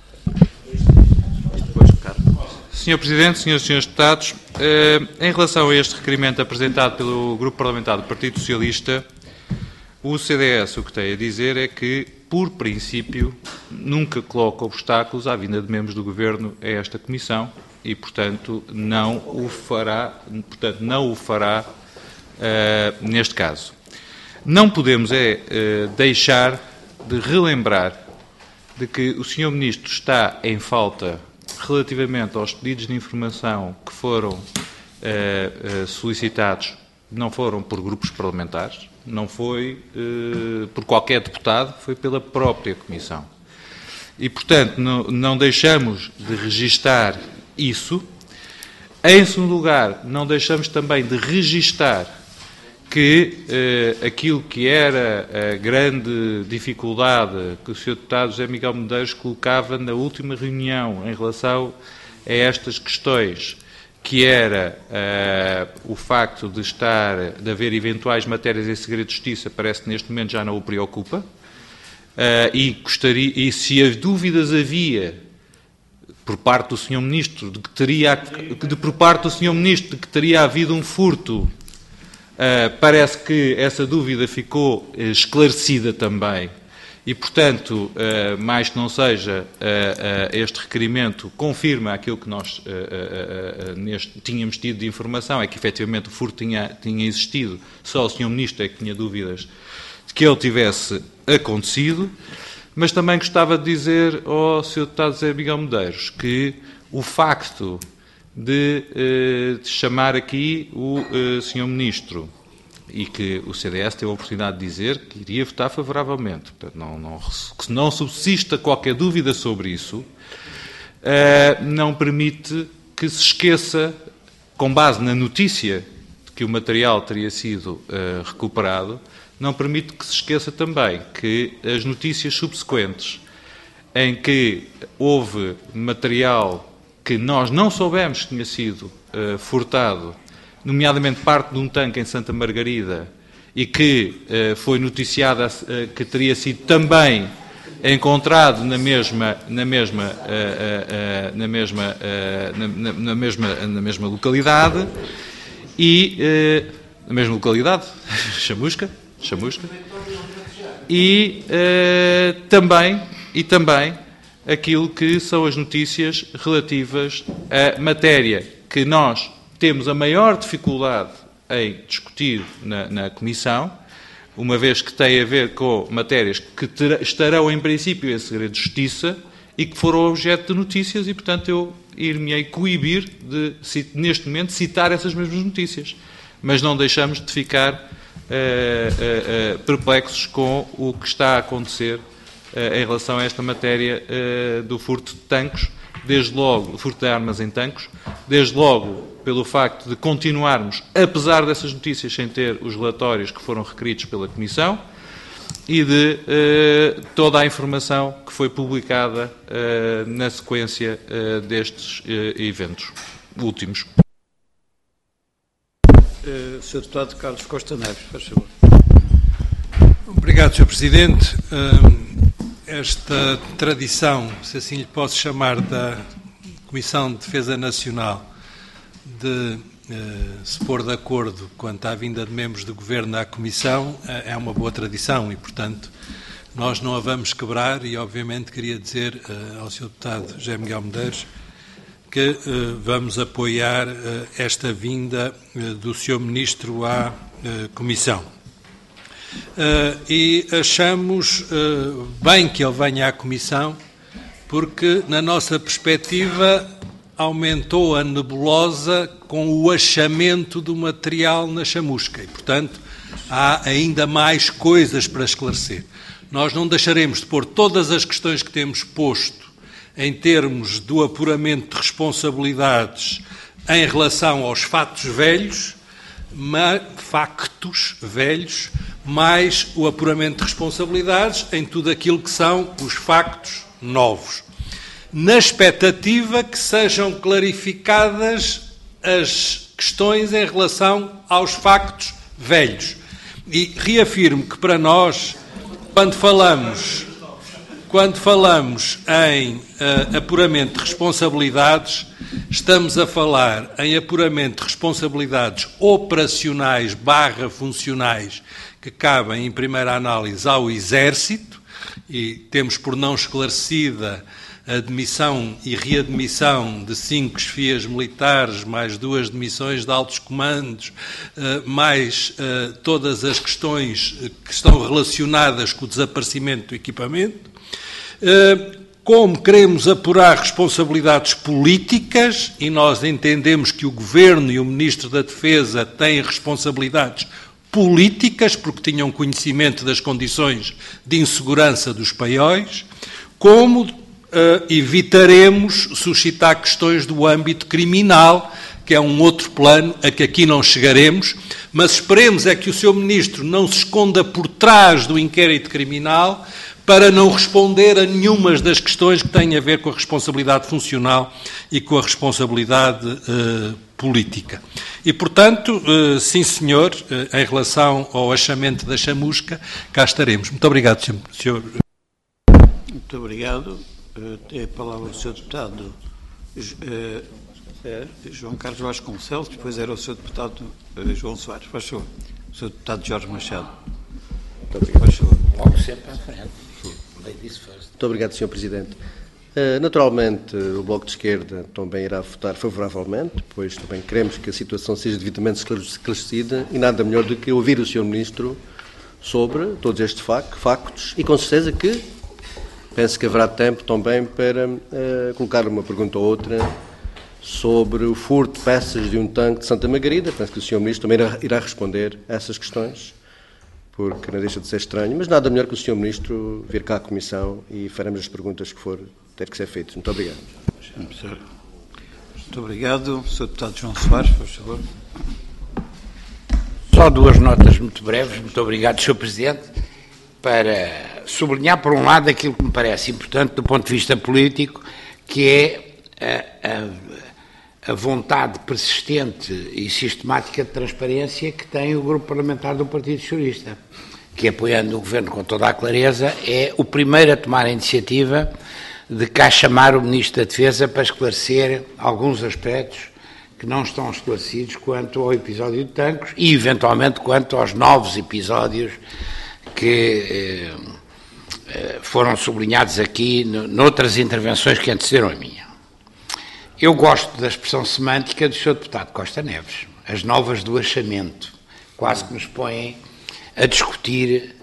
E depois o Carlos. Sr. Presidente, senhores e senhores deputados, em relação a este requerimento apresentado pelo Grupo Parlamentar do Partido Socialista, o CDS o que tem a dizer é que, por princípio, nunca coloca obstáculos à vinda de membros do Governo a esta Comissão e, portanto, não o fará neste caso. Não podemos deixar de relembrar de que o Sr. Ministro está em falta relativamente aos pedidos de informação que foram solicitados, não foram por grupos parlamentares, não foi por qualquer deputado, foi pela própria Comissão. E, portanto, não deixamos de registar isso. Em segundo lugar, não deixamos também de registar que aquilo que era a grande dificuldade que o Sr. Deputado José Miguel Medeiros colocava na última reunião em relação a estas questões, que era o facto de haver eventuais matérias em segredo de justiça, parece que neste momento já não o preocupa, e se as dúvidas havia por parte do Sr. Ministro de que teria havido um furto, parece que essa dúvida ficou esclarecida também. E, portanto, mais que não seja, este requerimento confirma aquilo que nós tínhamos tido de informação, é que efetivamente o furto tinha existido, só o Sr. Ministro é que tinha dúvidas de que ele tivesse acontecido, mas também gostava de dizer ao Sr. Deputado José Miguel Medeiros que o facto de chamar aqui o Sr. Ministro e que o CDS teve a oportunidade de dizer que iria votar favoravelmente. Portanto, não subsista qualquer dúvida sobre isso, não permite que se esqueça, com base na notícia de que o material teria sido recuperado, não permite que se esqueça também que as notícias subsequentes em que houve material que nós não soubemos que tinha sido furtado, nomeadamente parte de um tanque em Santa Margarida, e que foi noticiada que teria sido também encontrado na mesma localidade, Chamusca, e também aquilo que são as notícias relativas à matéria que nós temos a maior dificuldade em discutir na Comissão, uma vez que tem a ver com matérias que estarão em princípio em segredo de justiça e que foram objeto de notícias e, portanto, eu ir-me-ei coibir de, neste momento, citar essas mesmas notícias. Mas não deixamos de ficar perplexos com o que está a acontecer em relação a esta matéria do furto de tanques, desde logo, o furto de armas em tanques, desde logo pelo facto de continuarmos, apesar dessas notícias, sem ter os relatórios que foram requeridos pela Comissão, e de toda a informação que foi publicada na sequência destes eventos últimos. Sr. Deputado Carlos Costa Neves, faz favor. Obrigado, Sr. Presidente. Esta tradição, se assim lhe posso chamar, da Comissão de Defesa Nacional de se pôr de acordo quanto à vinda de membros do Governo à Comissão é uma boa tradição e, portanto, nós não a vamos quebrar e, obviamente, queria dizer ao Sr. Deputado José Miguel Medeiros que vamos apoiar esta vinda do Sr. Ministro à Comissão. E achamos bem que ele venha à Comissão, porque, na nossa perspectiva, aumentou a nebulosa com o achamento do material na chamusca e, portanto, há ainda mais coisas para esclarecer. Nós não deixaremos de pôr todas as questões que temos posto em termos do apuramento de responsabilidades em relação aos factos velhos, mais o apuramento de responsabilidades em tudo aquilo que são os factos novos, na expectativa que sejam clarificadas as questões em relação aos factos velhos. E reafirmo que para nós, quando falamos em apuramento de responsabilidades, estamos a falar em apuramento de responsabilidades operacionais / funcionais que cabem, em primeira análise, ao Exército, e temos por não esclarecida a demissão e readmissão de 5 chefias militares, mais 2 demissões de altos comandos, mais todas as questões que estão relacionadas com o desaparecimento do equipamento. Como queremos apurar responsabilidades políticas, e nós entendemos que o Governo e o Ministro da Defesa têm responsabilidades políticas, porque tinham conhecimento das condições de insegurança dos paióis, como evitaremos suscitar questões do âmbito criminal, que é um outro plano a que aqui não chegaremos, mas esperemos é que o Sr. Ministro não se esconda por trás do inquérito criminal para não responder a nenhumas das questões que têm a ver com a responsabilidade funcional e com a responsabilidade política. E, portanto, sim, senhor, em relação ao achamento da chamusca, cá estaremos. Muito obrigado, senhor. Muito obrigado. Tem a palavra o Sr. Deputado João Carlos Vasconcelos, depois era o Sr. Deputado João Soares. Faz favor. O Sr. Deputado Jorge Machado. Muito obrigado. Faz favor. Logo sempre à frente. Muito obrigado, Sr. Presidente. Naturalmente, o Bloco de Esquerda também irá votar favoravelmente, pois também queremos que a situação seja devidamente esclarecida e nada melhor do que ouvir o Sr. Ministro sobre todos estes factos e com certeza que penso que haverá tempo também para colocar uma pergunta ou outra sobre o furto de peças de um tanque de Santa Margarida. Penso que o Sr. Ministro também irá responder a essas questões, porque não deixa de ser estranho, mas nada melhor que o Sr. Ministro vir cá à Comissão e faremos as perguntas que for ter que ser feitas. Muito obrigado. Muito obrigado. Sr. Deputado João Soares, por favor. Só duas notas muito breves. Muito obrigado, Sr. Presidente, para sublinhar, por um lado, aquilo que me parece importante do ponto de vista político, que é a vontade persistente e sistemática de transparência que tem o Grupo Parlamentar do Partido Socialista, que, apoiando o Governo com toda a clareza, é o primeiro a tomar a iniciativa de cá chamar o Ministro da Defesa para esclarecer alguns aspectos que não estão esclarecidos quanto ao episódio de Tancos e, eventualmente, quanto aos novos episódios que foram sublinhados aqui noutras intervenções que antecederam a minha. Eu gosto da expressão semântica do Sr. Deputado Costa Neves, as novas do achamento, quase que nos põem a discutir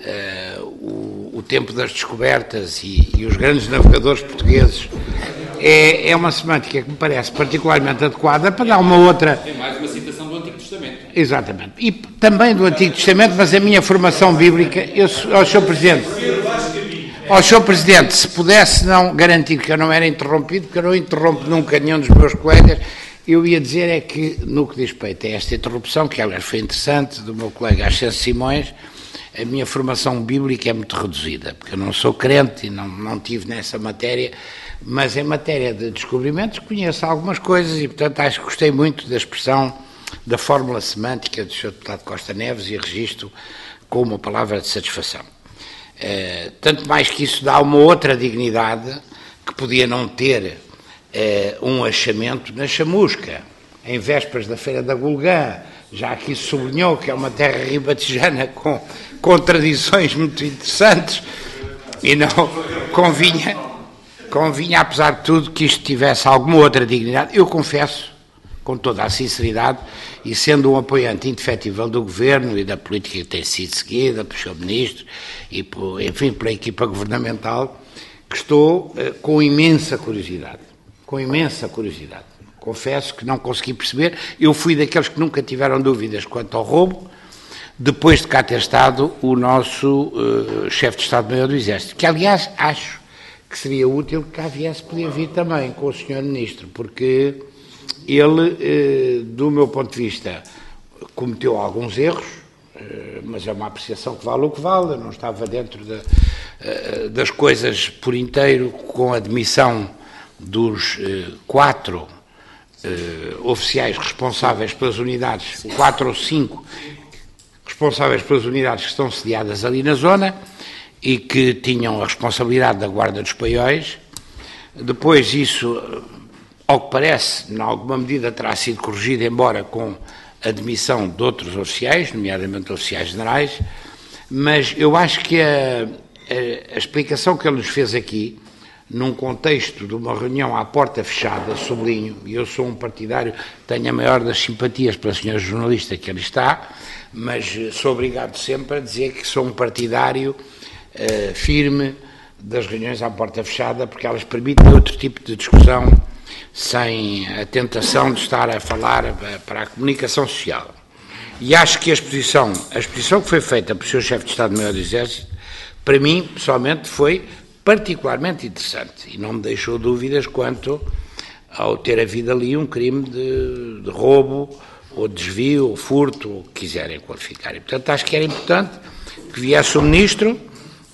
o tempo das descobertas e os grandes navegadores portugueses. É uma semântica que me parece particularmente adequada para dar uma outra... Tem mais uma citação do Antigo Testamento. Exatamente. E também do Antigo Testamento, mas a minha formação bíblica... Ao Sr. Presidente, se pudesse não garantir que eu não era interrompido, porque eu não interrompo nunca nenhum dos meus colegas, eu ia dizer é que, no que diz respeito a esta interrupção, que aliás foi interessante, do meu colega Ascenso Simões, a minha formação bíblica é muito reduzida, porque eu não sou crente e não tive nessa matéria, mas em matéria de descobrimentos conheço algumas coisas e, portanto, acho que gostei muito da expressão, da fórmula semântica do Sr. Deputado Costa Neves e registro com uma palavra de satisfação. Tanto mais que isso dá uma outra dignidade que podia não ter um achamento na chamusca, em vésperas da Feira da Gulgã, já que isso sublinhou que é uma terra ribatejana com tradições muito interessantes e não convinha, apesar de tudo, que isto tivesse alguma outra dignidade. Eu confesso, com toda a sinceridade, e sendo um apoiante indefetível do Governo e da política que tem sido seguida pelo Sr. Ministro e, enfim, pela equipa governamental, que estou com imensa curiosidade. Confesso que não consegui perceber. Eu fui daqueles que nunca tiveram dúvidas quanto ao roubo, depois de cá ter estado o nosso chefe de Estado-Maior do Exército, que, aliás, acho que seria útil que cá viesse, podia vir também com o Sr. Ministro, porque ele, do meu ponto de vista, cometeu alguns erros, mas é uma apreciação que vale o que vale. Eu não estava dentro das coisas por inteiro, com a admissão dos 4 oficiais responsáveis pelas unidades, 4 ou 5 responsáveis pelas unidades que estão sediadas ali na zona e que tinham a responsabilidade da guarda dos paióis. Depois isso, ao que parece, em alguma medida terá sido corrigido, embora com a admissão de outros oficiais, nomeadamente oficiais generais, mas eu acho que a explicação que ele nos fez aqui, num contexto de uma reunião à porta fechada, sublinho, e eu sou um partidário, tenho a maior das simpatias pela senhora jornalista que ali está, mas sou obrigado sempre a dizer que sou um partidário firme das reuniões à porta fechada, porque elas permitem outro tipo de discussão sem a tentação de estar a falar para a comunicação social. E acho que a exposição que foi feita pelo Sr. Chefe de Estado-Maior do Exército, para mim, pessoalmente, foi particularmente interessante e não me deixou dúvidas quanto ao ter havido ali um crime de roubo, ou desvio, ou furto, ou o que quiserem qualificar. E, portanto, acho que era importante que viesse o Ministro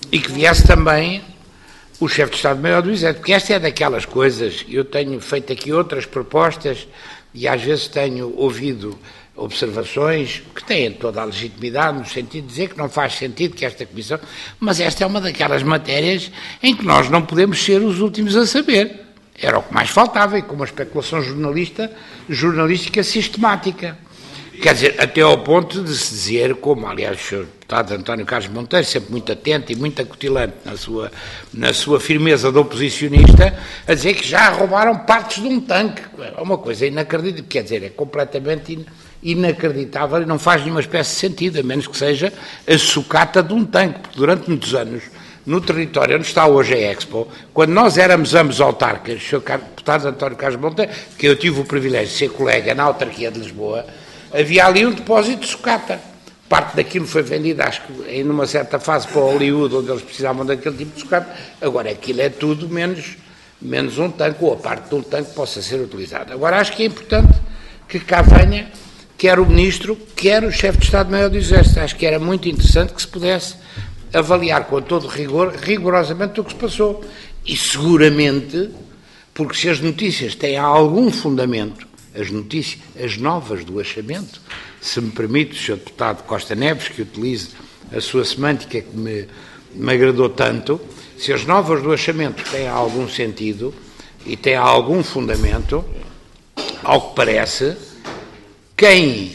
e que viesse também o chefe de Estado-Maior do Exército, porque esta é daquelas coisas, eu tenho feito aqui outras propostas e às vezes tenho ouvido observações que têm toda a legitimidade no sentido de dizer que não faz sentido que esta Comissão, mas esta é uma daquelas matérias em que nós não podemos ser os últimos a saber. Era o que mais faltava, e com uma especulação jornalística sistemática. Quer dizer, até ao ponto de se dizer, como aliás o Sr. Deputado António Carlos Monteiro, sempre muito atento e muito acutilante na sua firmeza de oposicionista, a dizer que já roubaram partes de um tanque. É uma coisa inacreditável, quer dizer, é completamente inacreditável e não faz nenhuma espécie de sentido, a menos que seja a sucata de um tanque, porque durante muitos anos, no território onde está hoje a Expo, quando nós éramos ambos autarcas, o Sr. Deputado António Carlos Monteiro, que eu tive o privilégio de ser colega na autarquia de Lisboa, havia ali um depósito de sucata. Parte daquilo foi vendida, acho que em uma certa fase, para Hollywood, onde eles precisavam daquele tipo de sucata. Agora, aquilo é tudo menos um tanque, ou a parte de um tanque possa ser utilizada. Agora, acho que é importante que cá venha, quer o Ministro, quer o Chefe de Estado-Maior do Exército. Acho que era muito interessante que se pudesse avaliar com todo rigor, rigorosamente, o que se passou. E seguramente, porque se as notícias têm algum fundamento, as novas do achamento, se me permite, o Sr. Deputado Costa Neves, que utilize a sua semântica que me agradou tanto, se as novas do achamento têm algum sentido e têm algum fundamento, ao que parece, quem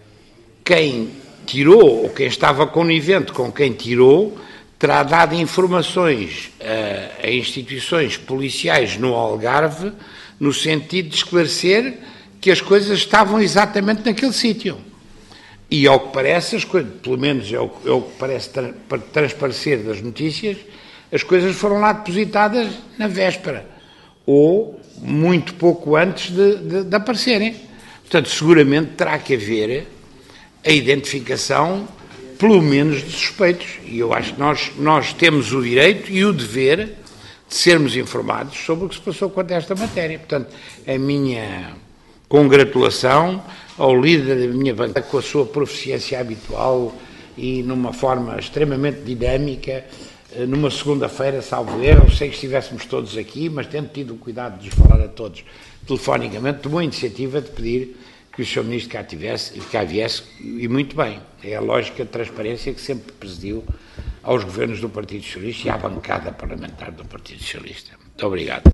tirou, ou quem estava conivente com quem tirou, terá dado informações a instituições policiais no Algarve, no sentido de esclarecer que as coisas estavam exatamente naquele sítio. E ao que parece, as coisas, pelo menos é o que parece transparecer das notícias, as coisas foram lá depositadas na véspera, ou muito pouco antes de aparecerem. Portanto, seguramente terá que haver a identificação, pelo menos, de suspeitos. E eu acho que nós temos o direito e o dever de sermos informados sobre o que se passou quanto a esta matéria. Portanto, a minha congratulação ao líder da minha bancada, com a sua proficiência habitual e numa forma extremamente dinâmica, numa segunda-feira, salvo erro, sei que estivéssemos todos aqui, mas tendo tido o cuidado de os falar a todos telefonicamente, tomou a iniciativa de pedir que o Sr. Ministro cá viesse, e muito bem. É a lógica de transparência que sempre presidiu aos governos do Partido Socialista e à bancada parlamentar do Partido Socialista. Muito obrigado.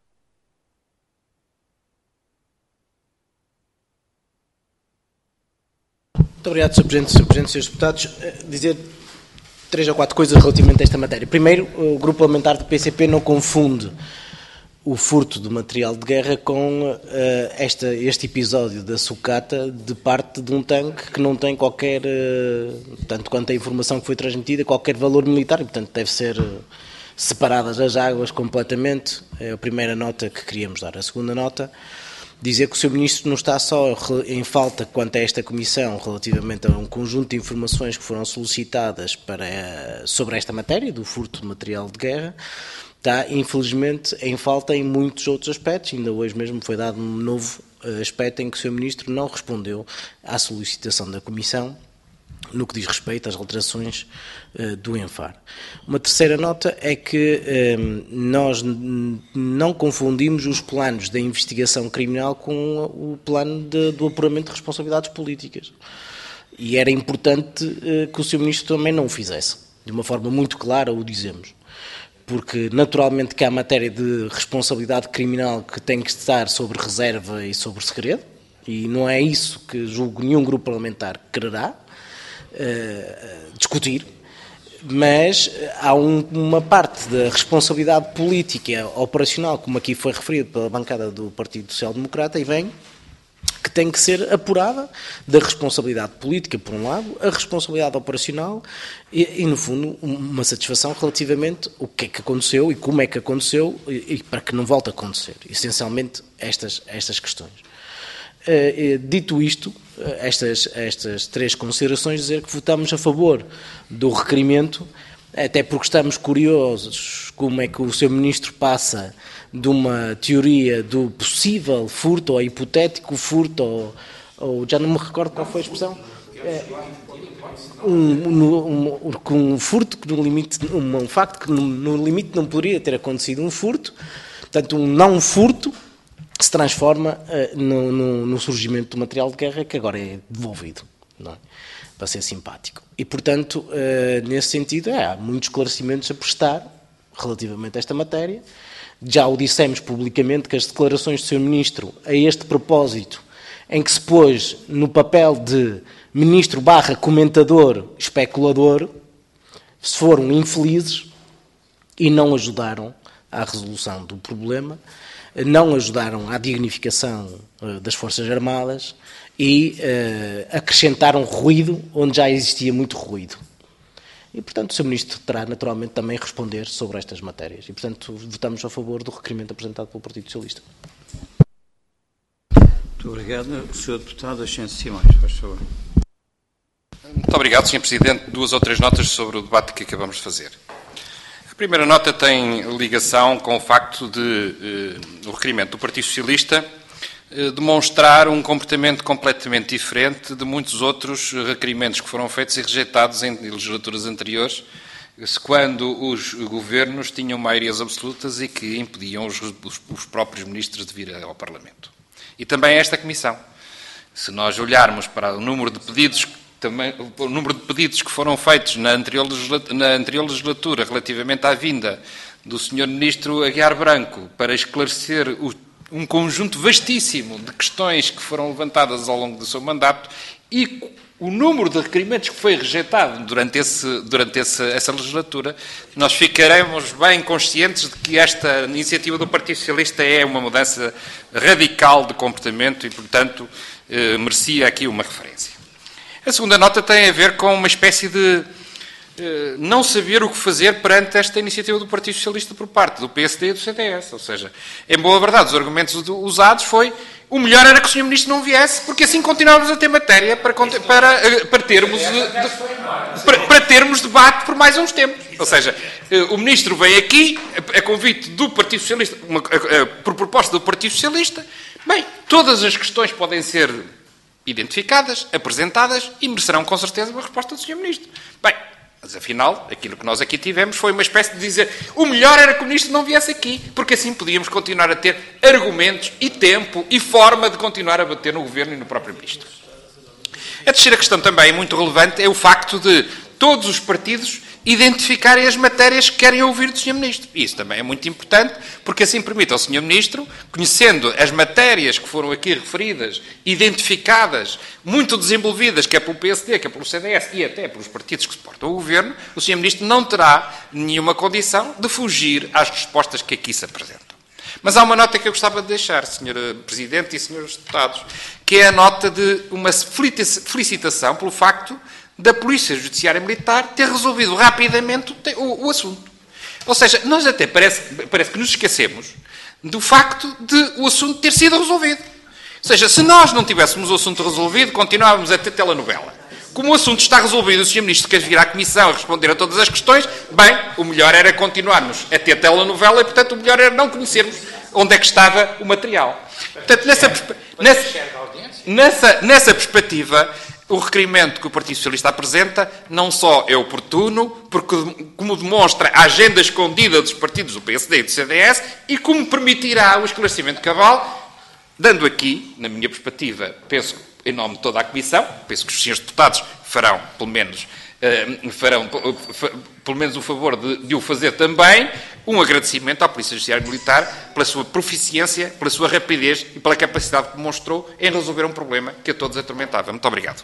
Muito obrigado, Sr. Presidente, Srs. Deputados. Dizer 3 ou 4 coisas relativamente a esta matéria. Primeiro, o Grupo Parlamentar do PCP não confunde o furto de material de guerra com este episódio da sucata de parte de um tanque que não tem qualquer, tanto quanto a informação que foi transmitida, qualquer valor militar e, portanto, deve ser separadas as águas completamente. É a primeira nota que queríamos dar. A segunda nota, dizer que o Sr. Ministro não está só em falta quanto a esta Comissão relativamente a um conjunto de informações que foram solicitadas sobre esta matéria, do furto de material de guerra, está, infelizmente, em falta em muitos outros aspectos. Ainda hoje mesmo foi dado um novo aspecto em que o Sr. Ministro não respondeu à solicitação da Comissão no que diz respeito às alterações do ENFAR. Uma terceira nota é que nós não confundimos os planos da investigação criminal com o plano do apuramento de responsabilidades políticas. E era importante que o Sr. Ministro também não o fizesse. De uma forma muito clara o dizemos. Porque, naturalmente, que há matéria de responsabilidade criminal que tem que estar sobre reserva e sobre segredo, e não é isso que julgo nenhum grupo parlamentar quererá discutir, mas há uma parte da responsabilidade política operacional, como aqui foi referido pela bancada do Partido Social Democrata, e vem, que tem que ser apurada da responsabilidade política, por um lado, a responsabilidade operacional e, no fundo, uma satisfação relativamente ao que é que aconteceu e como é que aconteceu e para que não volte a acontecer. Essencialmente, estas questões. Dito isto, estas 3 considerações, dizer que votamos a favor do requerimento, até porque estamos curiosos como é que o Sr. Ministro passa de uma teoria do possível furto ou hipotético furto, ou já não me recordo qual foi a expressão, um furto que no limite, um facto que no limite não poderia ter acontecido um furto, portanto um não furto que se transforma no surgimento do material de guerra que agora é devolvido, não é? Para ser simpático. E portanto, nesse sentido, há muitos esclarecimentos a prestar relativamente a esta matéria. Já o dissemos publicamente que as declarações do Sr. Ministro a este propósito, em que se pôs no papel de ministro/comentador especulador, foram infelizes e não ajudaram à resolução do problema, não ajudaram à dignificação das Forças Armadas e acrescentaram ruído onde já existia muito ruído. E, portanto, o Sr. Ministro terá naturalmente também responder sobre estas matérias. E, portanto, votamos a favor do requerimento apresentado pelo Partido Socialista. Muito obrigado. O Sr. Deputado Ascenso Simões, faz favor. Muito obrigado, Sr. Presidente. 2 ou 3 notas sobre o debate que acabamos de fazer. A primeira nota tem ligação com o facto de o requerimento do Partido Socialista demonstrar um comportamento completamente diferente de muitos outros requerimentos que foram feitos e rejeitados em legislaturas anteriores, quando os governos tinham maiorias absolutas e que impediam os próprios ministros de vir ao Parlamento. E também esta Comissão. Se nós olharmos para o número de pedidos que foram feitos na anterior legislatura relativamente à vinda do Sr. Ministro Aguiar Branco para esclarecer um conjunto vastíssimo de questões que foram levantadas ao longo do seu mandato e o número de requerimentos que foi rejeitado durante essa legislatura, nós ficaremos bem conscientes de que esta iniciativa do Partido Socialista é uma mudança radical de comportamento e, portanto, merecia aqui uma referência. A segunda nota tem a ver com uma espécie de não saber o que fazer perante esta iniciativa do Partido Socialista por parte do PSD e do CDS. Ou seja, em boa verdade, os argumentos usados foi o melhor era que o Sr. Ministro não viesse, porque assim continuávamos a ter matéria para termos debate por mais uns tempos. Ou seja, o Ministro vem aqui, a convite do Partido Socialista, por proposta do Partido Socialista, bem, todas as questões podem ser identificadas, apresentadas e merecerão com certeza uma resposta do Sr. Ministro. Bem, mas afinal, aquilo que nós aqui tivemos foi uma espécie de dizer o melhor era que o Ministro não viesse aqui, porque assim podíamos continuar a ter argumentos e tempo e forma de continuar a bater no Governo e no próprio Ministro. A terceira questão também muito relevante é o facto de todos os partidos identificarem as matérias que querem ouvir do Sr. Ministro. E isso também é muito importante, porque assim permite ao Sr. Ministro, conhecendo as matérias que foram aqui referidas, identificadas, muito desenvolvidas, quer pelo PSD, quer pelo CDS e até pelos partidos que suportam o Governo, o Sr. Ministro não terá nenhuma condição de fugir às respostas que aqui se apresentam. Mas há uma nota que eu gostava de deixar, Sr. Presidente e Srs. Deputados, que é a nota de uma felicitação pelo facto da Polícia Judiciária Militar ter resolvido rapidamente o assunto. Ou seja, nós até parece que nos esquecemos do facto de o assunto ter sido resolvido. Ou seja, se nós não tivéssemos o assunto resolvido, continuávamos a ter telenovela. Como o assunto está resolvido, o Sr. Ministro quer vir à Comissão a responder a todas as questões, bem, o melhor era continuarmos a ter telenovela e, portanto, o melhor era não conhecermos onde é que estava o material. Portanto, nessa perspectiva, o requerimento que o Partido Socialista apresenta não só é oportuno, porque como demonstra a agenda escondida dos partidos do PSD e do CDS, e como permitirá o esclarecimento cabal, dando aqui, na minha perspectiva, penso em nome de toda a Comissão, penso que os senhores deputados farão pelo menos o favor de o fazer também, um agradecimento à Polícia Judiciária Militar pela sua proficiência, pela sua rapidez e pela capacidade que demonstrou em resolver um problema que a todos atormentava. Muito obrigado.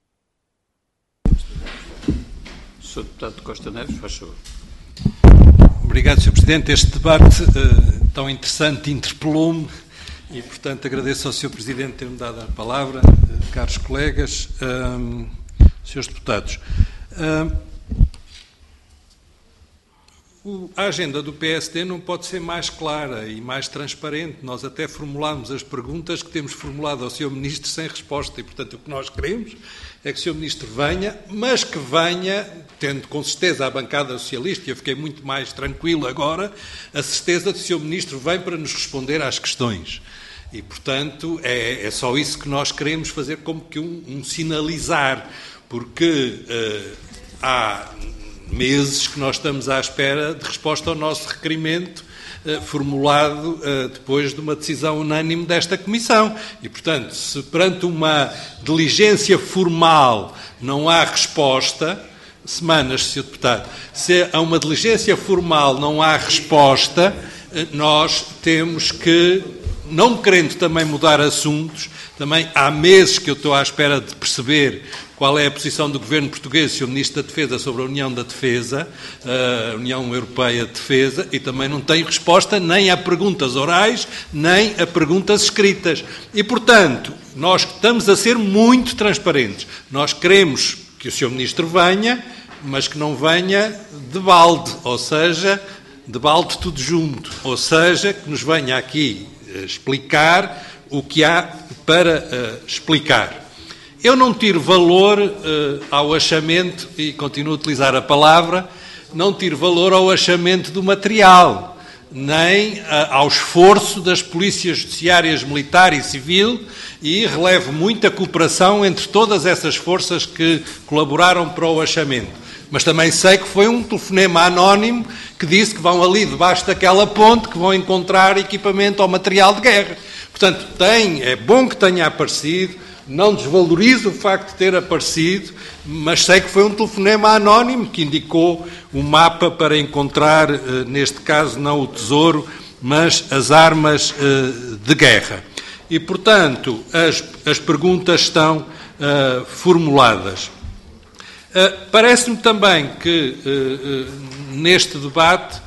Sr. Deputado Costa Neves, faz favor. Obrigado, Sr. Presidente. Este debate tão interessante interpelou-me e, portanto, agradeço ao Sr. Presidente ter-me dado a palavra, caros colegas, Srs. Deputados. A agenda do PSD não pode ser mais clara e mais transparente. Nós até formulámos as perguntas que temos formulado ao Sr. Ministro sem resposta e, portanto, o que nós queremos é que o Sr. Ministro venha, mas que venha, tendo com certeza a bancada socialista, e eu fiquei muito mais tranquilo agora, a certeza de que o Sr. Ministro vem para nos responder às questões. E, portanto, é só isso que nós queremos fazer, como que um sinalizar, porque há meses que nós estamos à espera de resposta ao nosso requerimento formulado depois de uma decisão unânime desta Comissão. E, portanto, se perante uma diligência formal não há resposta, semanas, Sr. Deputado, se a uma diligência formal não há resposta, nós temos que, não querendo também mudar assuntos, também há meses que eu estou à espera de perceber qual é a posição do Governo português e o Ministro da Defesa sobre a União da Defesa, a União Europeia de Defesa, e também não tenho resposta nem a perguntas orais, nem a perguntas escritas. E, portanto, nós estamos a ser muito transparentes. Nós queremos que o Sr. Ministro venha, mas que não venha de balde, ou seja, de balde tudo junto. Ou seja, que nos venha aqui explicar o que há para explicar. Eu não tiro valor ao achamento, e continuo a utilizar a palavra, não tiro valor ao achamento do material, nem ao esforço das polícias judiciárias militar e civil, e relevo muita cooperação entre todas essas forças que colaboraram para o achamento. Mas também sei que foi um telefonema anónimo que disse que vão ali debaixo daquela ponte, que vão encontrar equipamento ou material de guerra. Portanto, é bom que tenha aparecido, não desvalorizo o facto de ter aparecido, mas sei que foi um telefonema anónimo que indicou o mapa para encontrar, neste caso, não o tesouro, mas as armas de guerra. E, portanto, as perguntas estão formuladas. Parece-me também que, neste debate,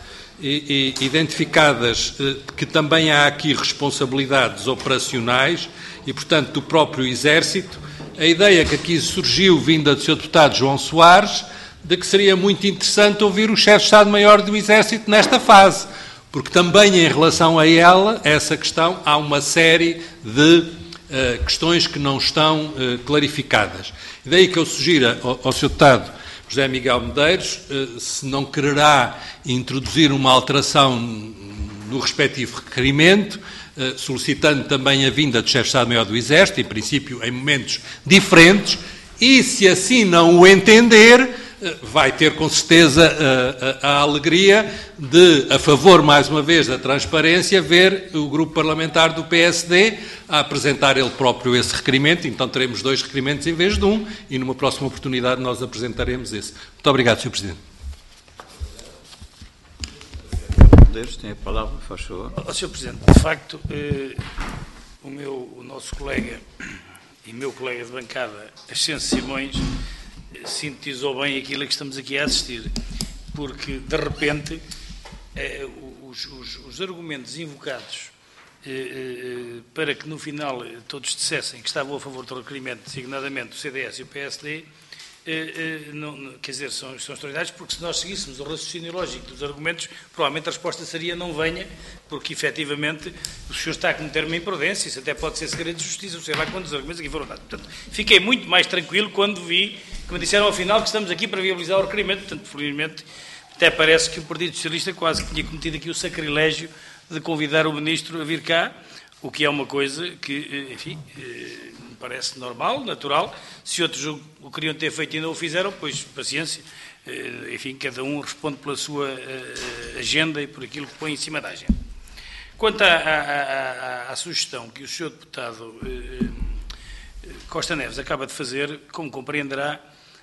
identificadas que também há aqui responsabilidades operacionais e, portanto, do próprio Exército, a ideia que aqui surgiu, vinda do Sr. Deputado João Soares, de que seria muito interessante ouvir o Chefe de Estado-Maior do Exército nesta fase, porque também em relação a essa questão, há uma série de questões que não estão clarificadas. E daí que eu sugiro ao Sr. Deputado José Miguel Medeiros, se não quererá introduzir uma alteração no respectivo requerimento, solicitando também a vinda do Chefe de Estado-Maior do Exército, em princípio em momentos diferentes, e se assim não o entender, vai ter com certeza a alegria de, a favor mais uma vez da transparência, ver o grupo parlamentar do PSD a apresentar ele próprio esse requerimento. Então teremos 2 requerimentos em vez de 1 e numa próxima oportunidade nós apresentaremos esse. Muito obrigado, Sr. Presidente. Deus tem a palavra, faz favor. Sr. Presidente, de facto, o nosso colega e meu colega de bancada, Ascenso Simões, sintetizou bem aquilo a que estamos aqui a assistir, porque, de repente, os argumentos invocados para que, no final, todos dissessem que estavam a favor do requerimento, designadamente o CDS e o PSD, quer dizer, são extraordinários, porque se nós seguíssemos o raciocínio lógico dos argumentos, provavelmente a resposta seria não venha, porque efetivamente o senhor está a cometer uma imprudência, isso até pode ser segredo de justiça, não sei lá quantos argumentos aqui foram dados. Portanto, fiquei muito mais tranquilo quando vi, que me disseram ao final que estamos aqui para viabilizar o requerimento. Portanto, felizmente, até parece que o Partido Socialista quase que tinha cometido aqui o sacrilégio de convidar o Ministro a vir cá, o que é uma coisa que, enfim, me parece normal, natural. Se outros o queriam ter feito e não o fizeram, pois paciência. Enfim, cada um responde pela sua agenda e por aquilo que põe em cima da agenda. Quanto à sugestão que o Sr. Deputado Costa Neves acaba de fazer, como compreenderá,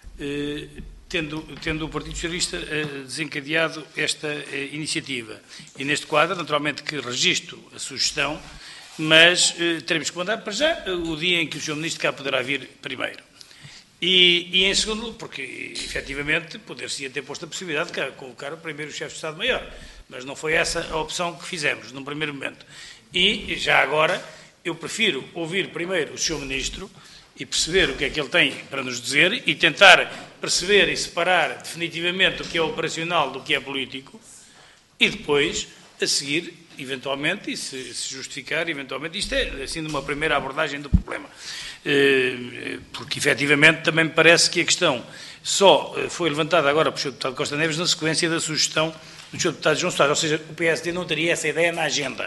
tendo o Partido Socialista desencadeado esta iniciativa. E neste quadro, naturalmente que registro a sugestão, mas teremos que mandar para já o dia em que o Sr. Ministro cá poderá vir primeiro. E em segundo, porque efetivamente poder-se ter posto a possibilidade de convocar o primeiro chefe de Estado-Maior, mas não foi essa a opção que fizemos num primeiro momento. E já agora eu prefiro ouvir primeiro o Sr. Ministro e perceber o que é que ele tem para nos dizer e tentar perceber e separar definitivamente o que é operacional do que é político e depois, a seguir, eventualmente, e se justificar, eventualmente, isto é assim de uma primeira abordagem do problema. Porque, efetivamente, também me parece que a questão só foi levantada agora pelo Sr. Deputado Costa Neves na sequência da sugestão do Sr. Deputado João Soares, ou seja, o PSD não teria essa ideia na agenda.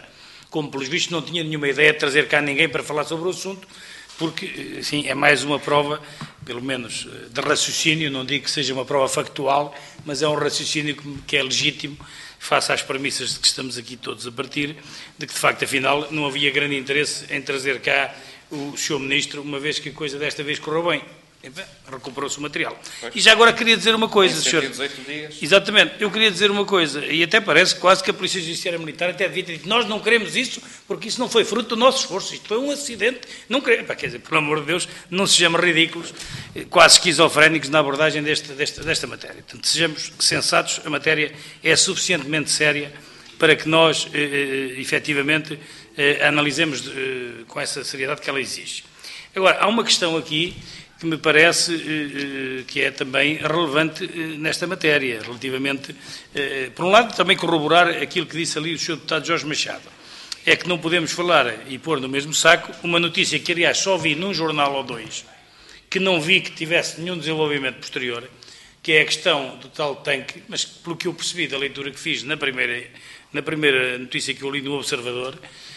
como pelos vistos não tinha nenhuma ideia de trazer cá ninguém para falar sobre o assunto, porque, assim, é mais uma prova, pelo menos, de raciocínio, não digo que seja uma prova factual, mas é um raciocínio que é legítimo, face às premissas de que estamos aqui todos a partir, de que, de facto, afinal, não havia grande interesse em trazer cá o Sr. Ministro, uma vez que a coisa desta vez correu bem. Recuperou-se o material. E já agora queria dizer uma coisa, senhor. 118 dias. Exatamente, eu queria dizer uma coisa, e até parece quase que a Polícia Judiciária Militar até devia ter dito, nós não queremos isso, porque isso não foi fruto do nosso esforço, isto foi um acidente, não queremos, quer dizer, pelo amor de Deus, não sejamos ridículos, quase esquizofrénicos na abordagem desta matéria. Portanto, sejamos sensatos, a matéria é suficientemente séria para que nós, efetivamente, analisemos com essa seriedade que ela exige. Agora, há uma questão aqui que me parece que é também relevante nesta matéria, relativamente, por um lado, também corroborar aquilo que disse ali o Sr. Deputado Jorge Machado, é que não podemos falar e pôr no mesmo saco uma notícia que, aliás, só vi num jornal ou dois, que não vi que tivesse nenhum desenvolvimento posterior, que é a questão do tal tanque, mas pelo que eu percebi da leitura que fiz na primeira notícia que eu li no Observador,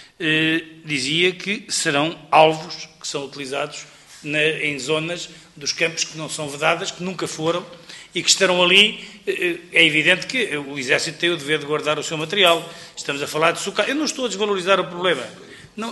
dizia que serão alvos que são utilizados em zonas dos campos que não são vedadas, que nunca foram e que estarão ali. É evidente que o Exército tem o dever de guardar o seu material. Estamos a falar de sucata. Eu não estou a desvalorizar o problema. Não,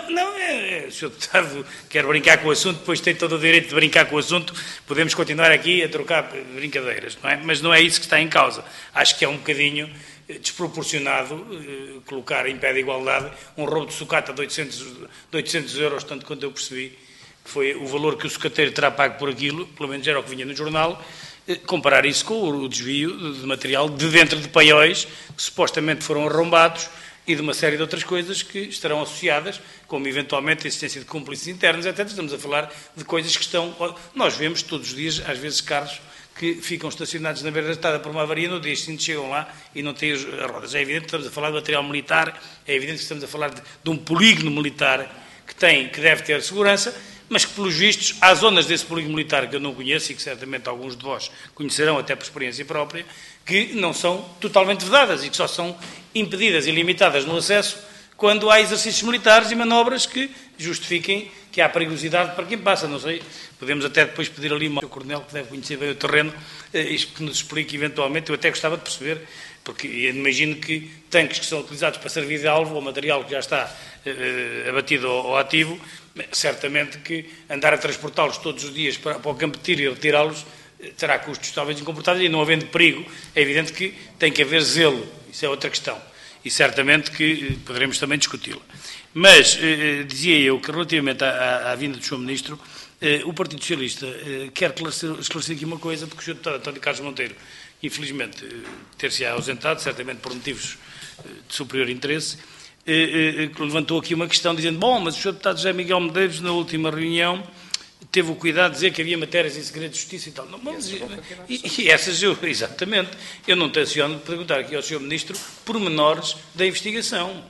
o Sr. Deputado quer brincar com o assunto, depois tem todo o direito de brincar com o assunto. Podemos continuar aqui a trocar brincadeiras, não é? Mas não é isso que está em causa. Acho que é um bocadinho desproporcionado colocar em pé de igualdade um roubo de sucata de 800 euros, tanto quanto eu percebi, que foi o valor que o sucateiro terá pago por aquilo, pelo menos era o que vinha no jornal, comparar isso com o desvio de material de dentro de paióis que supostamente foram arrombados e de uma série de outras coisas que estarão associadas, como eventualmente a existência de cúmplices internos, etc. Estamos a falar de coisas que estão... Nós vemos todos os dias, às vezes, carros que ficam estacionados na beira da estrada por uma avaria, no dia seguinte chegam lá e não têm as rodas. É evidente que estamos a falar de material militar, é evidente que estamos a falar de um polígono militar que deve ter segurança, mas que, pelos vistos, há zonas desse polígono militar que eu não conheço e que certamente alguns de vós conhecerão, até por experiência própria, que não são totalmente vedadas e que só são impedidas e limitadas no acesso quando há exercícios militares e manobras que justifiquem que há perigosidade para quem passa. Não sei, podemos até depois pedir ali ao Coronel, que deve conhecer bem o terreno, isto que nos explique eventualmente. Eu até gostava de perceber, porque imagino que tanques que são utilizados para servir de alvo ou material que já está abatido ou ativo, certamente que andar a transportá-los todos os dias para o campo de tiro e retirá-los terá custos talvez incomportáveis, e não havendo perigo, é evidente que tem que haver zelo, isso é outra questão, e certamente que poderemos também discuti-la. Mas, dizia eu que relativamente à vinda do Sr. Ministro, o Partido Socialista quer esclarecer aqui uma coisa, porque o Sr. Deputado António Carlos Monteiro, infelizmente, ter-se-á ausentado, certamente por motivos de superior interesse, levantou aqui uma questão dizendo, bom, mas o Sr. Deputado José Miguel Medeiros, na última reunião, teve o cuidado de dizer que havia matérias em segredo de justiça e tal. Não, mas, e essas, exatamente, eu não tenciono perguntar aqui ao Sr. Ministro pormenores da investigação.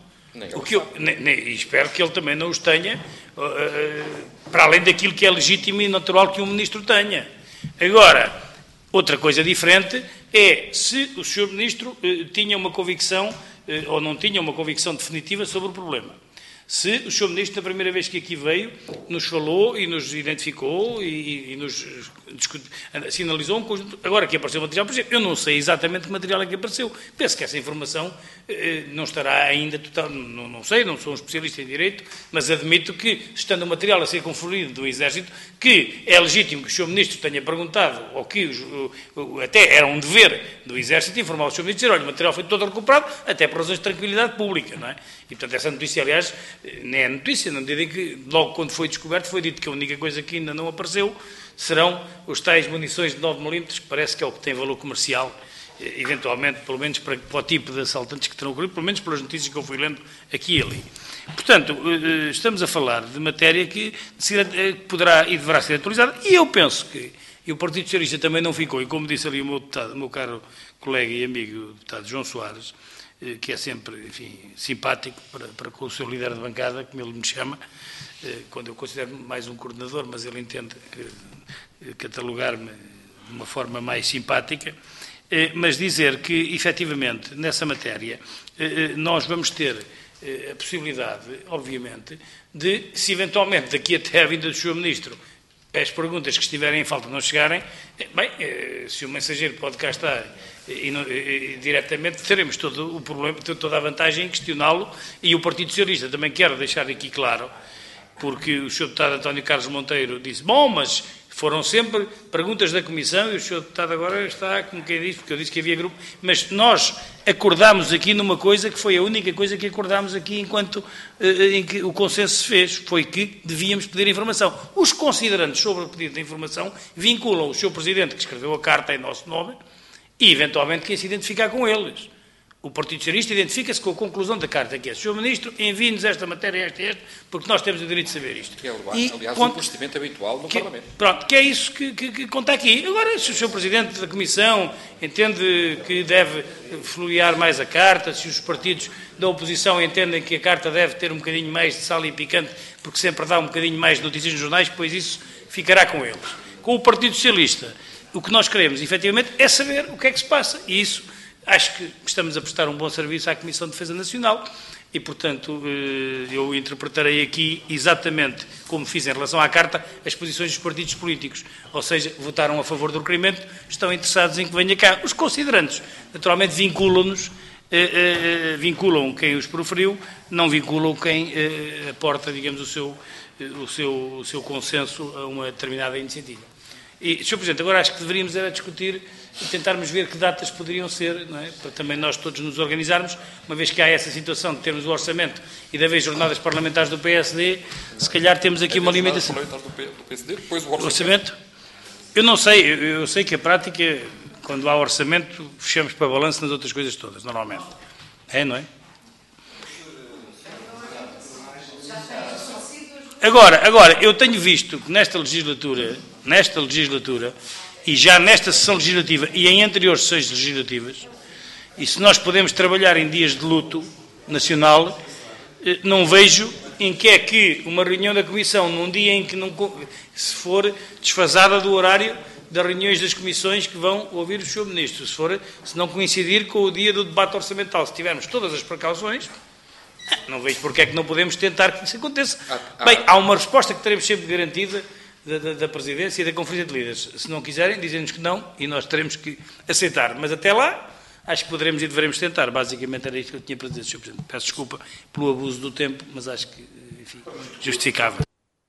E espero que ele também não os tenha, para além daquilo que é legítimo e natural que um Ministro tenha. Agora, outra coisa diferente é se o Sr. Ministro tinha uma convicção ou não tinha uma convicção definitiva sobre o problema. Se o Sr. Ministro, na primeira vez que aqui veio, nos falou e nos identificou e nos sinalizou um conjunto... Agora que apareceu o material, por exemplo, eu não sei exatamente que material é que apareceu. Penso que essa informação não estará ainda total... Não sei, não sou um especialista em direito, mas admito que, estando o material a ser conferido do Exército, que é legítimo que o Sr. Ministro tenha perguntado, ou que até era um dever do Exército informar o Sr. Ministro e dizer, olha, o material foi todo recuperado, até por razões de tranquilidade pública, não é? E, portanto, essa notícia, aliás, nem é notícia, na medida em que, logo quando foi descoberto, foi dito que a única coisa que ainda não apareceu serão os tais munições de 9mm, que parece que é o que tem valor comercial, eventualmente, pelo menos para o tipo de assaltantes que terão ocorrido, pelo menos pelas notícias que eu fui lendo aqui e ali. Portanto, estamos a falar de matéria que poderá e deverá ser atualizada, e eu penso que, e o Partido Socialista também não ficou, e como disse ali o meu caro colega e amigo, o deputado João Soares, que é sempre, enfim, simpático para com o seu líder de bancada, como ele me chama, quando eu considero mais um coordenador, mas ele entende catalogar-me de uma forma mais simpática. mas dizer que, efetivamente, nessa matéria, nós vamos ter a possibilidade, obviamente, de, se eventualmente daqui até a vinda do Sr. Ministro, as perguntas que estiverem em falta não chegarem, bem, se o mensageiro pode cá estar diretamente, teremos todo o problema, toda a vantagem em questioná-lo, e o Partido Socialista também quero deixar aqui claro, porque o Sr. Deputado António Carlos Monteiro disse, bom, mas foram sempre perguntas da Comissão, e o Sr. Deputado agora está, como quem diz, porque eu disse que havia grupo, mas nós acordámos aqui numa coisa que foi a única coisa que acordámos aqui enquanto em que o consenso se fez, foi que devíamos pedir informação. Os considerantes sobre o pedido de informação vinculam o Sr. Presidente, que escreveu a carta em nosso nome, e eventualmente quem se identificar com eles. O Partido Socialista identifica-se com a conclusão da carta, que é, Sr. Ministro, envie-nos esta matéria, esta, porque nós temos o direito de saber isto. Que é, aliás, um procedimento habitual no Parlamento. Pronto, que é isso que conta aqui. Agora, se o Sr. Presidente da Comissão entende que deve florear mais a carta, se os partidos da oposição entendem que a carta deve ter um bocadinho mais de sal e picante, porque sempre dá um bocadinho mais de notícias nos jornais, pois isso ficará com eles. Com o Partido Socialista, o que nós queremos, efetivamente, é saber o que é que se passa. E isso, acho que estamos a prestar um bom serviço à Comissão de Defesa Nacional e, portanto, eu interpretarei aqui exatamente como fiz em relação à carta as posições dos partidos políticos. Ou seja, votaram a favor do requerimento, estão interessados em que venha cá. Os considerantes, naturalmente, vinculam-nos, vinculam quem os proferiu, não vinculam quem aporta, digamos, o seu consenso a uma determinada iniciativa. E, Sr. Presidente, agora acho que deveríamos era discutir e tentarmos ver que datas poderiam ser, não é? Para também nós todos nos organizarmos, uma vez que há essa situação de termos o orçamento e de haver jornadas parlamentares do PSD, se calhar temos aqui uma limitação. Do PSD, depois o orçamento? Eu não sei, eu sei que a prática, quando há orçamento, fechamos para balanço nas outras coisas todas, normalmente. É, não é? Agora, eu tenho visto que nesta legislatura, e já nesta sessão legislativa e em anteriores sessões legislativas, e se nós podemos trabalhar em dias de luto nacional, não vejo em que é que uma reunião da Comissão, num dia em que não, se for desfasada do horário das reuniões das comissões que vão ouvir o Sr. Ministro, se não coincidir com o dia do debate orçamental, se tivermos todas as precauções, não vejo porque é que não podemos tentar que isso aconteça. Bem, há uma resposta que teremos sempre garantida da Presidência e da Conferência de Líderes. Se não quiserem, dizem-nos que não e nós teremos que aceitar. Mas até lá, acho que poderemos e devemos tentar. Basicamente era isto que eu tinha para dizer, Sr. Presidente. Peço desculpa pelo abuso do tempo, mas acho que, enfim, justificável.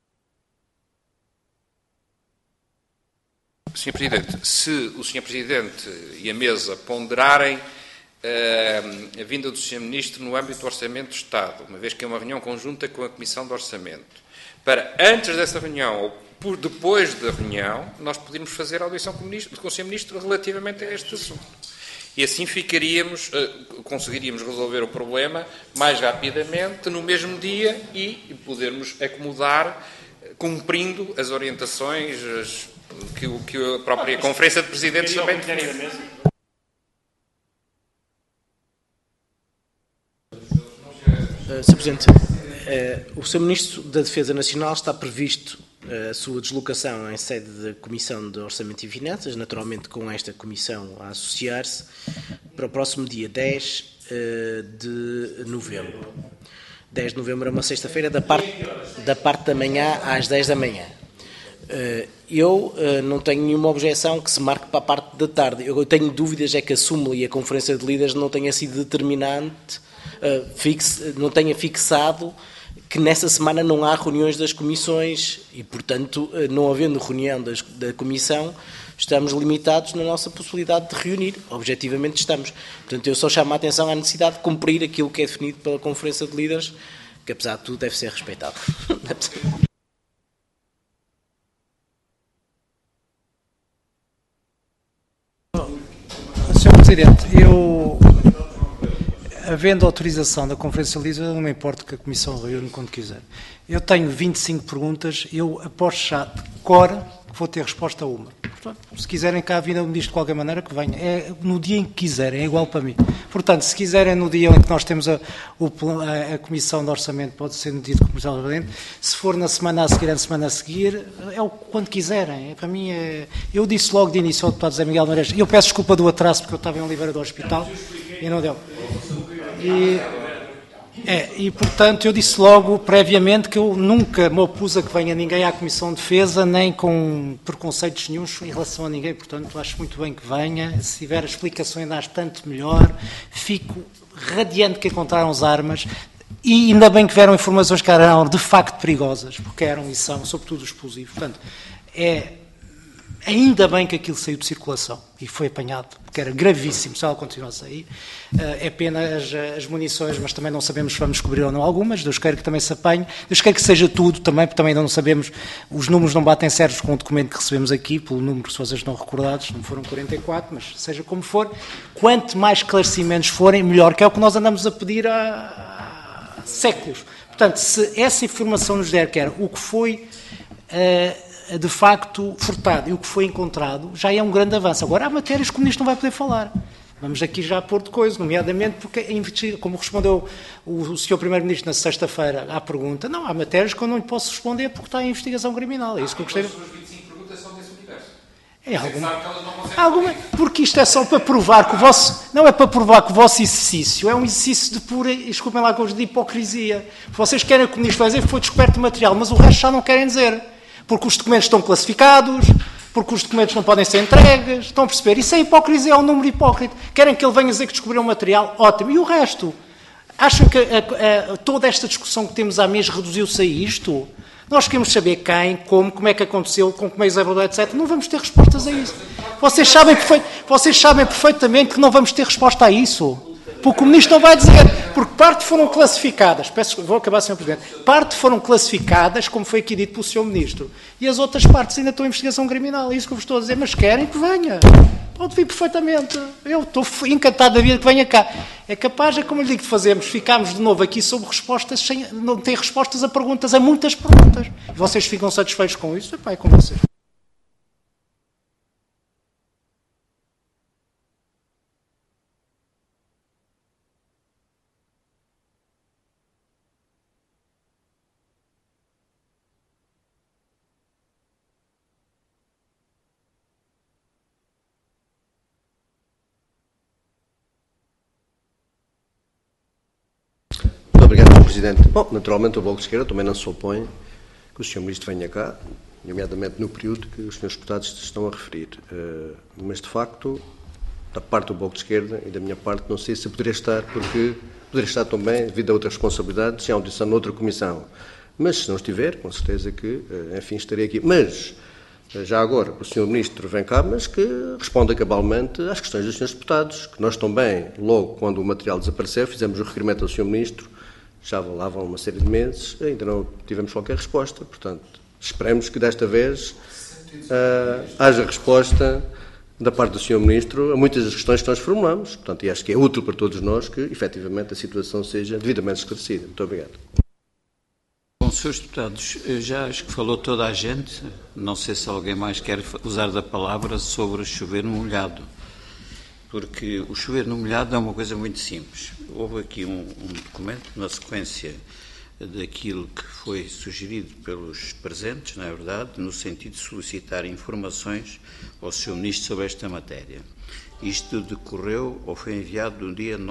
Sr. Presidente, se o Sr. Presidente e a mesa ponderarem a vinda do Sr. Ministro no âmbito do Orçamento do Estado, uma vez que é uma reunião conjunta com a Comissão de Orçamento, para antes dessa reunião ou depois da reunião, nós poderíamos fazer a audição com o Sr. Ministro relativamente a este assunto. E assim conseguiríamos resolver o problema mais rapidamente no mesmo dia e podermos acomodar, cumprindo as orientações que a própria Conferência de Presidentes também definiu. Sr. Presidente, o Sr. Ministro da Defesa Nacional está previsto a sua deslocação em sede da Comissão de Orçamento e Finanças, naturalmente com esta Comissão a associar-se, para o próximo dia 10 de novembro. 10 de novembro é uma sexta-feira, da parte da manhã às 10 da manhã. Eu não tenho nenhuma objeção que se marque para a parte da tarde. Eu tenho dúvidas é que a súmula e a Conferência de Líderes não tenha sido determinante, não tenha fixado que nessa semana não há reuniões das comissões e, portanto, não havendo reunião da comissão, estamos limitados na nossa possibilidade de reunir. Objetivamente estamos. Portanto, eu só chamo a atenção à necessidade de cumprir aquilo que é definido pela Conferência de Líderes, que apesar de tudo deve ser respeitado. Sr. Presidente, havendo autorização da Conferência de Líderes, não me importa que a Comissão reúne quando quiser. Eu tenho 25 perguntas, eu aposto já de cor vou ter resposta a uma. Portanto, se quiserem cá a vinda do Ministro de qualquer maneira, que venha. É no dia em que quiserem, é igual para mim. Portanto, se quiserem no dia em que nós temos a Comissão de Orçamento, pode ser no dia de Comissão de Orçamento. Se for na semana a seguir, é na semana a seguir, é quando quiserem. Para mim, eu disse logo de início ao deputado José Miguel Moreiras, e eu peço desculpa do atraso, porque eu estava em Oliveira do Hospital, e não deu. E, portanto, eu disse logo, previamente, que eu nunca me opus a que venha ninguém à Comissão de Defesa, nem com preconceitos nenhuns em relação a ninguém. Portanto, acho muito bem que venha. Se tiver explicações, acho tanto melhor. Fico radiante que encontraram as armas. E ainda bem que vieram informações que eram de facto perigosas, porque eram e são, sobretudo, explosivos. Portanto, ainda bem que aquilo saiu de circulação e foi apanhado, porque era gravíssimo se ela continuasse aí. É pena as munições, mas também não sabemos se vamos descobrir ou não algumas. Deus queira que também se apanhe. Deus queira que seja tudo também, porque também ainda não sabemos. Os números não batem certos com o documento que recebemos aqui, pelo número, se vocês estão recordados, não foram 44, mas seja como for, quanto mais esclarecimentos forem, melhor, que é o que nós andamos a pedir há séculos. Portanto, se essa informação nos der, que era o que foi de facto furtado e o que foi encontrado, já é um grande avanço. Agora, há matérias que o Ministro não vai poder falar. Vamos aqui já pôr de coisa, nomeadamente porque, como respondeu o Sr. Primeiro-Ministro na sexta-feira à pergunta, não, há matérias que eu não lhe posso responder porque está em investigação criminal. É isso que eu gostaria. As suas 25 perguntas são desse universo. É alguma, porque isto é só para provar que o vosso, não é para provar que o vosso exercício é um exercício de pura, desculpem lá, de hipocrisia. Vocês querem que o Ministro vai dizer que foi descoberto material, mas o resto já não querem dizer. Porque os documentos estão classificados, porque os documentos não podem ser entregues, estão a perceber? Isso é hipocrisia, é um número hipócrita. Querem que ele venha dizer que descobriu um material? Ótimo. E o resto? Acham que toda esta discussão que temos à mesa reduziu-se a isto? Nós queremos saber quem, como é que aconteceu, com que meios é verdade, etc. Não vamos ter respostas a isso. Vocês sabem perfeitamente que não vamos ter resposta a isso. Porque o Ministro não vai dizer, porque parte foram classificadas, vou acabar, Sr. Presidente, parte foram classificadas, como foi aqui dito pelo Sr. Ministro, e as outras partes ainda estão em investigação criminal, é isso que eu vos estou a dizer, mas querem que venha, pode vir perfeitamente, eu estou encantado da vida que venha cá. É capaz, é como eu lhe digo, de fazermos, ficamos de novo aqui sobre respostas, sem não ter respostas a perguntas, a muitas perguntas, e vocês ficam satisfeitos com isso, é com vocês. Obrigado, Sr. Presidente. Bom, naturalmente o Bloco de Esquerda também não se opõe que o Sr. Ministro venha cá, nomeadamente no período que os Srs. Deputados estão a referir. Mas, de facto, da parte do Bloco de Esquerda e da minha parte, não sei se poderia estar, porque poderia estar também, devido a outras responsabilidades, sem audição noutra comissão. Mas, se não estiver, com certeza que, enfim, estarei aqui. Mas, já agora, o Sr. Ministro vem cá, mas que responda cabalmente às questões dos Srs. Deputados, que nós também, logo quando o material desapareceu, fizemos o requerimento ao Sr. Ministro. Já lá vão uma série de meses, ainda não tivemos qualquer resposta. Portanto, esperemos que desta vez haja resposta da parte do Sr. Ministro a muitas das questões que nós formulamos. Portanto, e acho que é útil para todos nós que, efetivamente, a situação seja devidamente esclarecida. Muito obrigado. Bom, Srs. Deputados, já acho que falou toda a gente, não sei se alguém mais quer usar da palavra sobre chover no molhado. Porque o chover no molhado é uma coisa muito simples. Houve aqui um documento, na sequência daquilo que foi sugerido pelos presentes, não é verdade, no sentido de solicitar informações ao Sr. Ministro sobre esta matéria. Isto decorreu ou foi enviado no dia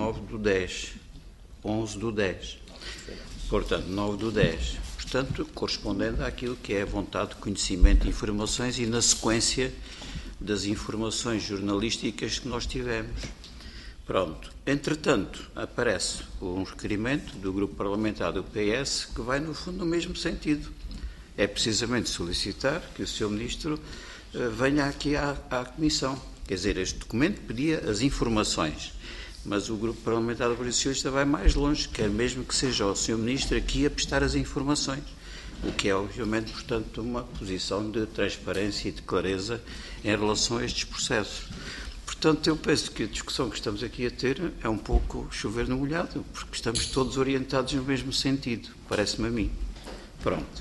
11/10. Portanto, 9/10. Portanto, correspondendo àquilo que é a vontade de conhecimento de informações e na sequência das informações jornalísticas que nós tivemos. Pronto. Entretanto, aparece um requerimento do grupo parlamentar do PS que vai, no fundo, no mesmo sentido. É precisamente solicitar que o Sr. Ministro venha aqui à Comissão. Quer dizer, este documento pedia as informações, mas o grupo parlamentar do Partido Socialista vai mais longe, quer mesmo que seja o Sr. Ministro aqui a prestar as informações. O que é, obviamente, portanto, uma posição de transparência e de clareza em relação a estes processos. Portanto, eu penso que a discussão que estamos aqui a ter é um pouco chover no molhado, porque estamos todos orientados no mesmo sentido, parece-me a mim. Pronto.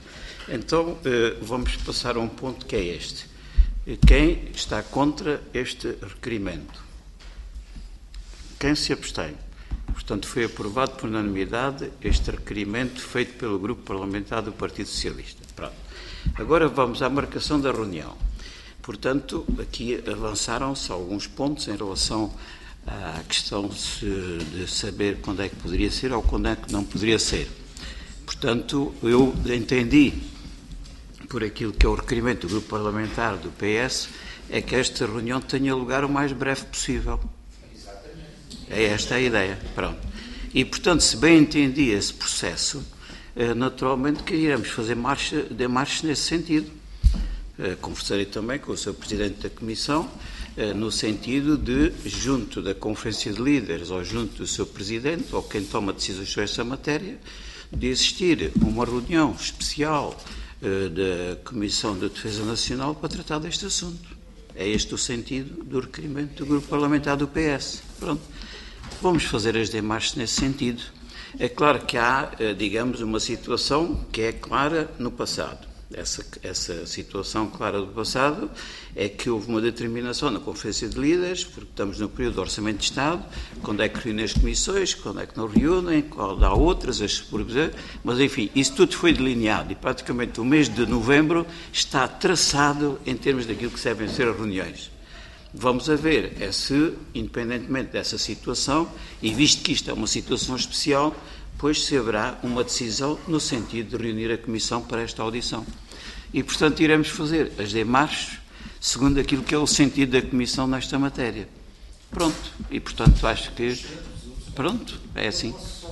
Então, vamos passar a um ponto que é este. Quem está contra este requerimento? Quem se abstém? Portanto, foi aprovado por unanimidade este requerimento feito pelo Grupo Parlamentar do Partido Socialista. Pronto. Agora vamos à marcação da reunião. Portanto, aqui avançaram-se alguns pontos em relação à questão de saber quando é que poderia ser ou quando é que não poderia ser. Portanto, eu entendi, por aquilo que é o requerimento do Grupo Parlamentar do PS, é que esta reunião tenha lugar o mais breve possível. É esta a ideia. Pronto. E, portanto, se bem entendi esse processo, naturalmente que iremos fazer marcha nesse sentido. Conversarei também com o Sr. Presidente da Comissão, no sentido de, junto da Conferência de Líderes ou junto do Sr. Presidente, ou quem toma decisões sobre esta matéria, de existir uma reunião especial da Comissão de Defesa Nacional para tratar deste assunto. É este o sentido do requerimento do Grupo Parlamentar do PS. Pronto. Vamos fazer as demarches nesse sentido. É claro que há, digamos, uma situação que é clara no passado. Essa situação clara do passado é que houve uma determinação na Conferência de Líderes, porque estamos no período do Orçamento de Estado, quando é que reúnem as comissões, quando é que não reúnem, quando há outras, mas enfim, isso tudo foi delineado e praticamente o mês de novembro está traçado em termos daquilo que devem ser as reuniões. Vamos a ver se, independentemente dessa situação, e visto que isto é uma situação especial, pois se haverá uma decisão no sentido de reunir a Comissão para esta audição. E, portanto, iremos fazer as demarches segundo aquilo que é o sentido da Comissão nesta matéria. Pronto. E, portanto, acho que... Pronto, é assim.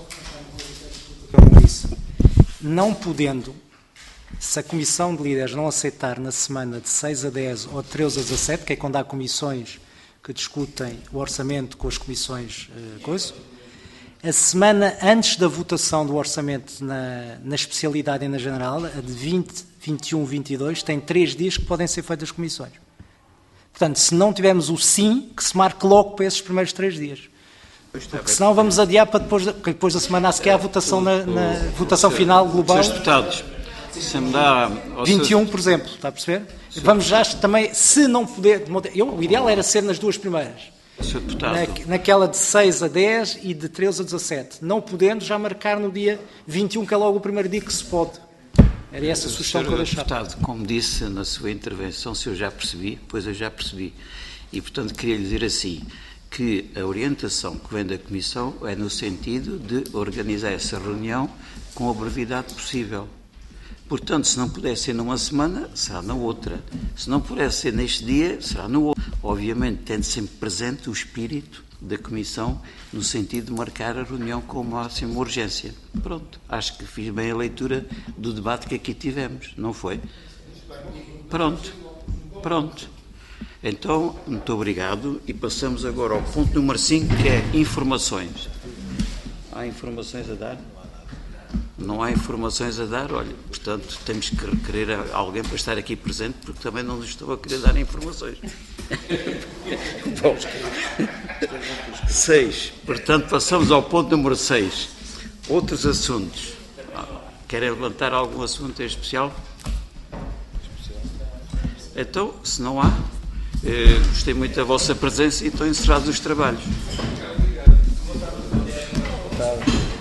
Não podendo, se a Comissão de Líderes não aceitar na semana de 6 a 10 ou de 13 a 17, que é quando há comissões que discutem o orçamento com as comissões a semana antes da votação do orçamento na especialidade e na general, a de 20, 21, 22, tem 3 dias que podem ser feitas as comissões. Portanto, se não tivermos o sim, que se marque logo para esses primeiros 3 dias. Porque senão vamos adiar para depois da semana a seguir a votação na votação final global. Srs. Deputados, se me dá... 21, por exemplo, está a perceber? Vamos já também, se não puder... o ideal era ser nas 2 primeiras. Naquela de 6 a 10 e de 13 a 17. Não podendo, já marcar no dia 21, que é logo o primeiro dia que se pode. Era essa a sugestão que eu deixava. Deputado, como disse na sua intervenção, se eu já percebi, pois eu já percebi. E, portanto, queria lhe dizer assim, que a orientação que vem da Comissão é no sentido de organizar essa reunião com a brevidade possível. Portanto, se não puder ser numa semana, será na outra. Se não puder ser neste dia, será no outro. Obviamente, tendo sempre presente o espírito da Comissão, no sentido de marcar a reunião com a máxima urgência. Pronto, acho que fiz bem a leitura do debate que aqui tivemos, não foi? Pronto. Então, muito obrigado e passamos agora ao ponto número 5, que é informações. Há informações a dar? Não há informações a dar, olha, portanto, temos que requerer alguém para estar aqui presente, porque também não lhes estou a querer dar informações. Bom, 6. Portanto, passamos ao ponto número 6. Outros assuntos. Querem levantar algum assunto em especial? Então, se não há, gostei muito da vossa presença e estão encerrados os trabalhos.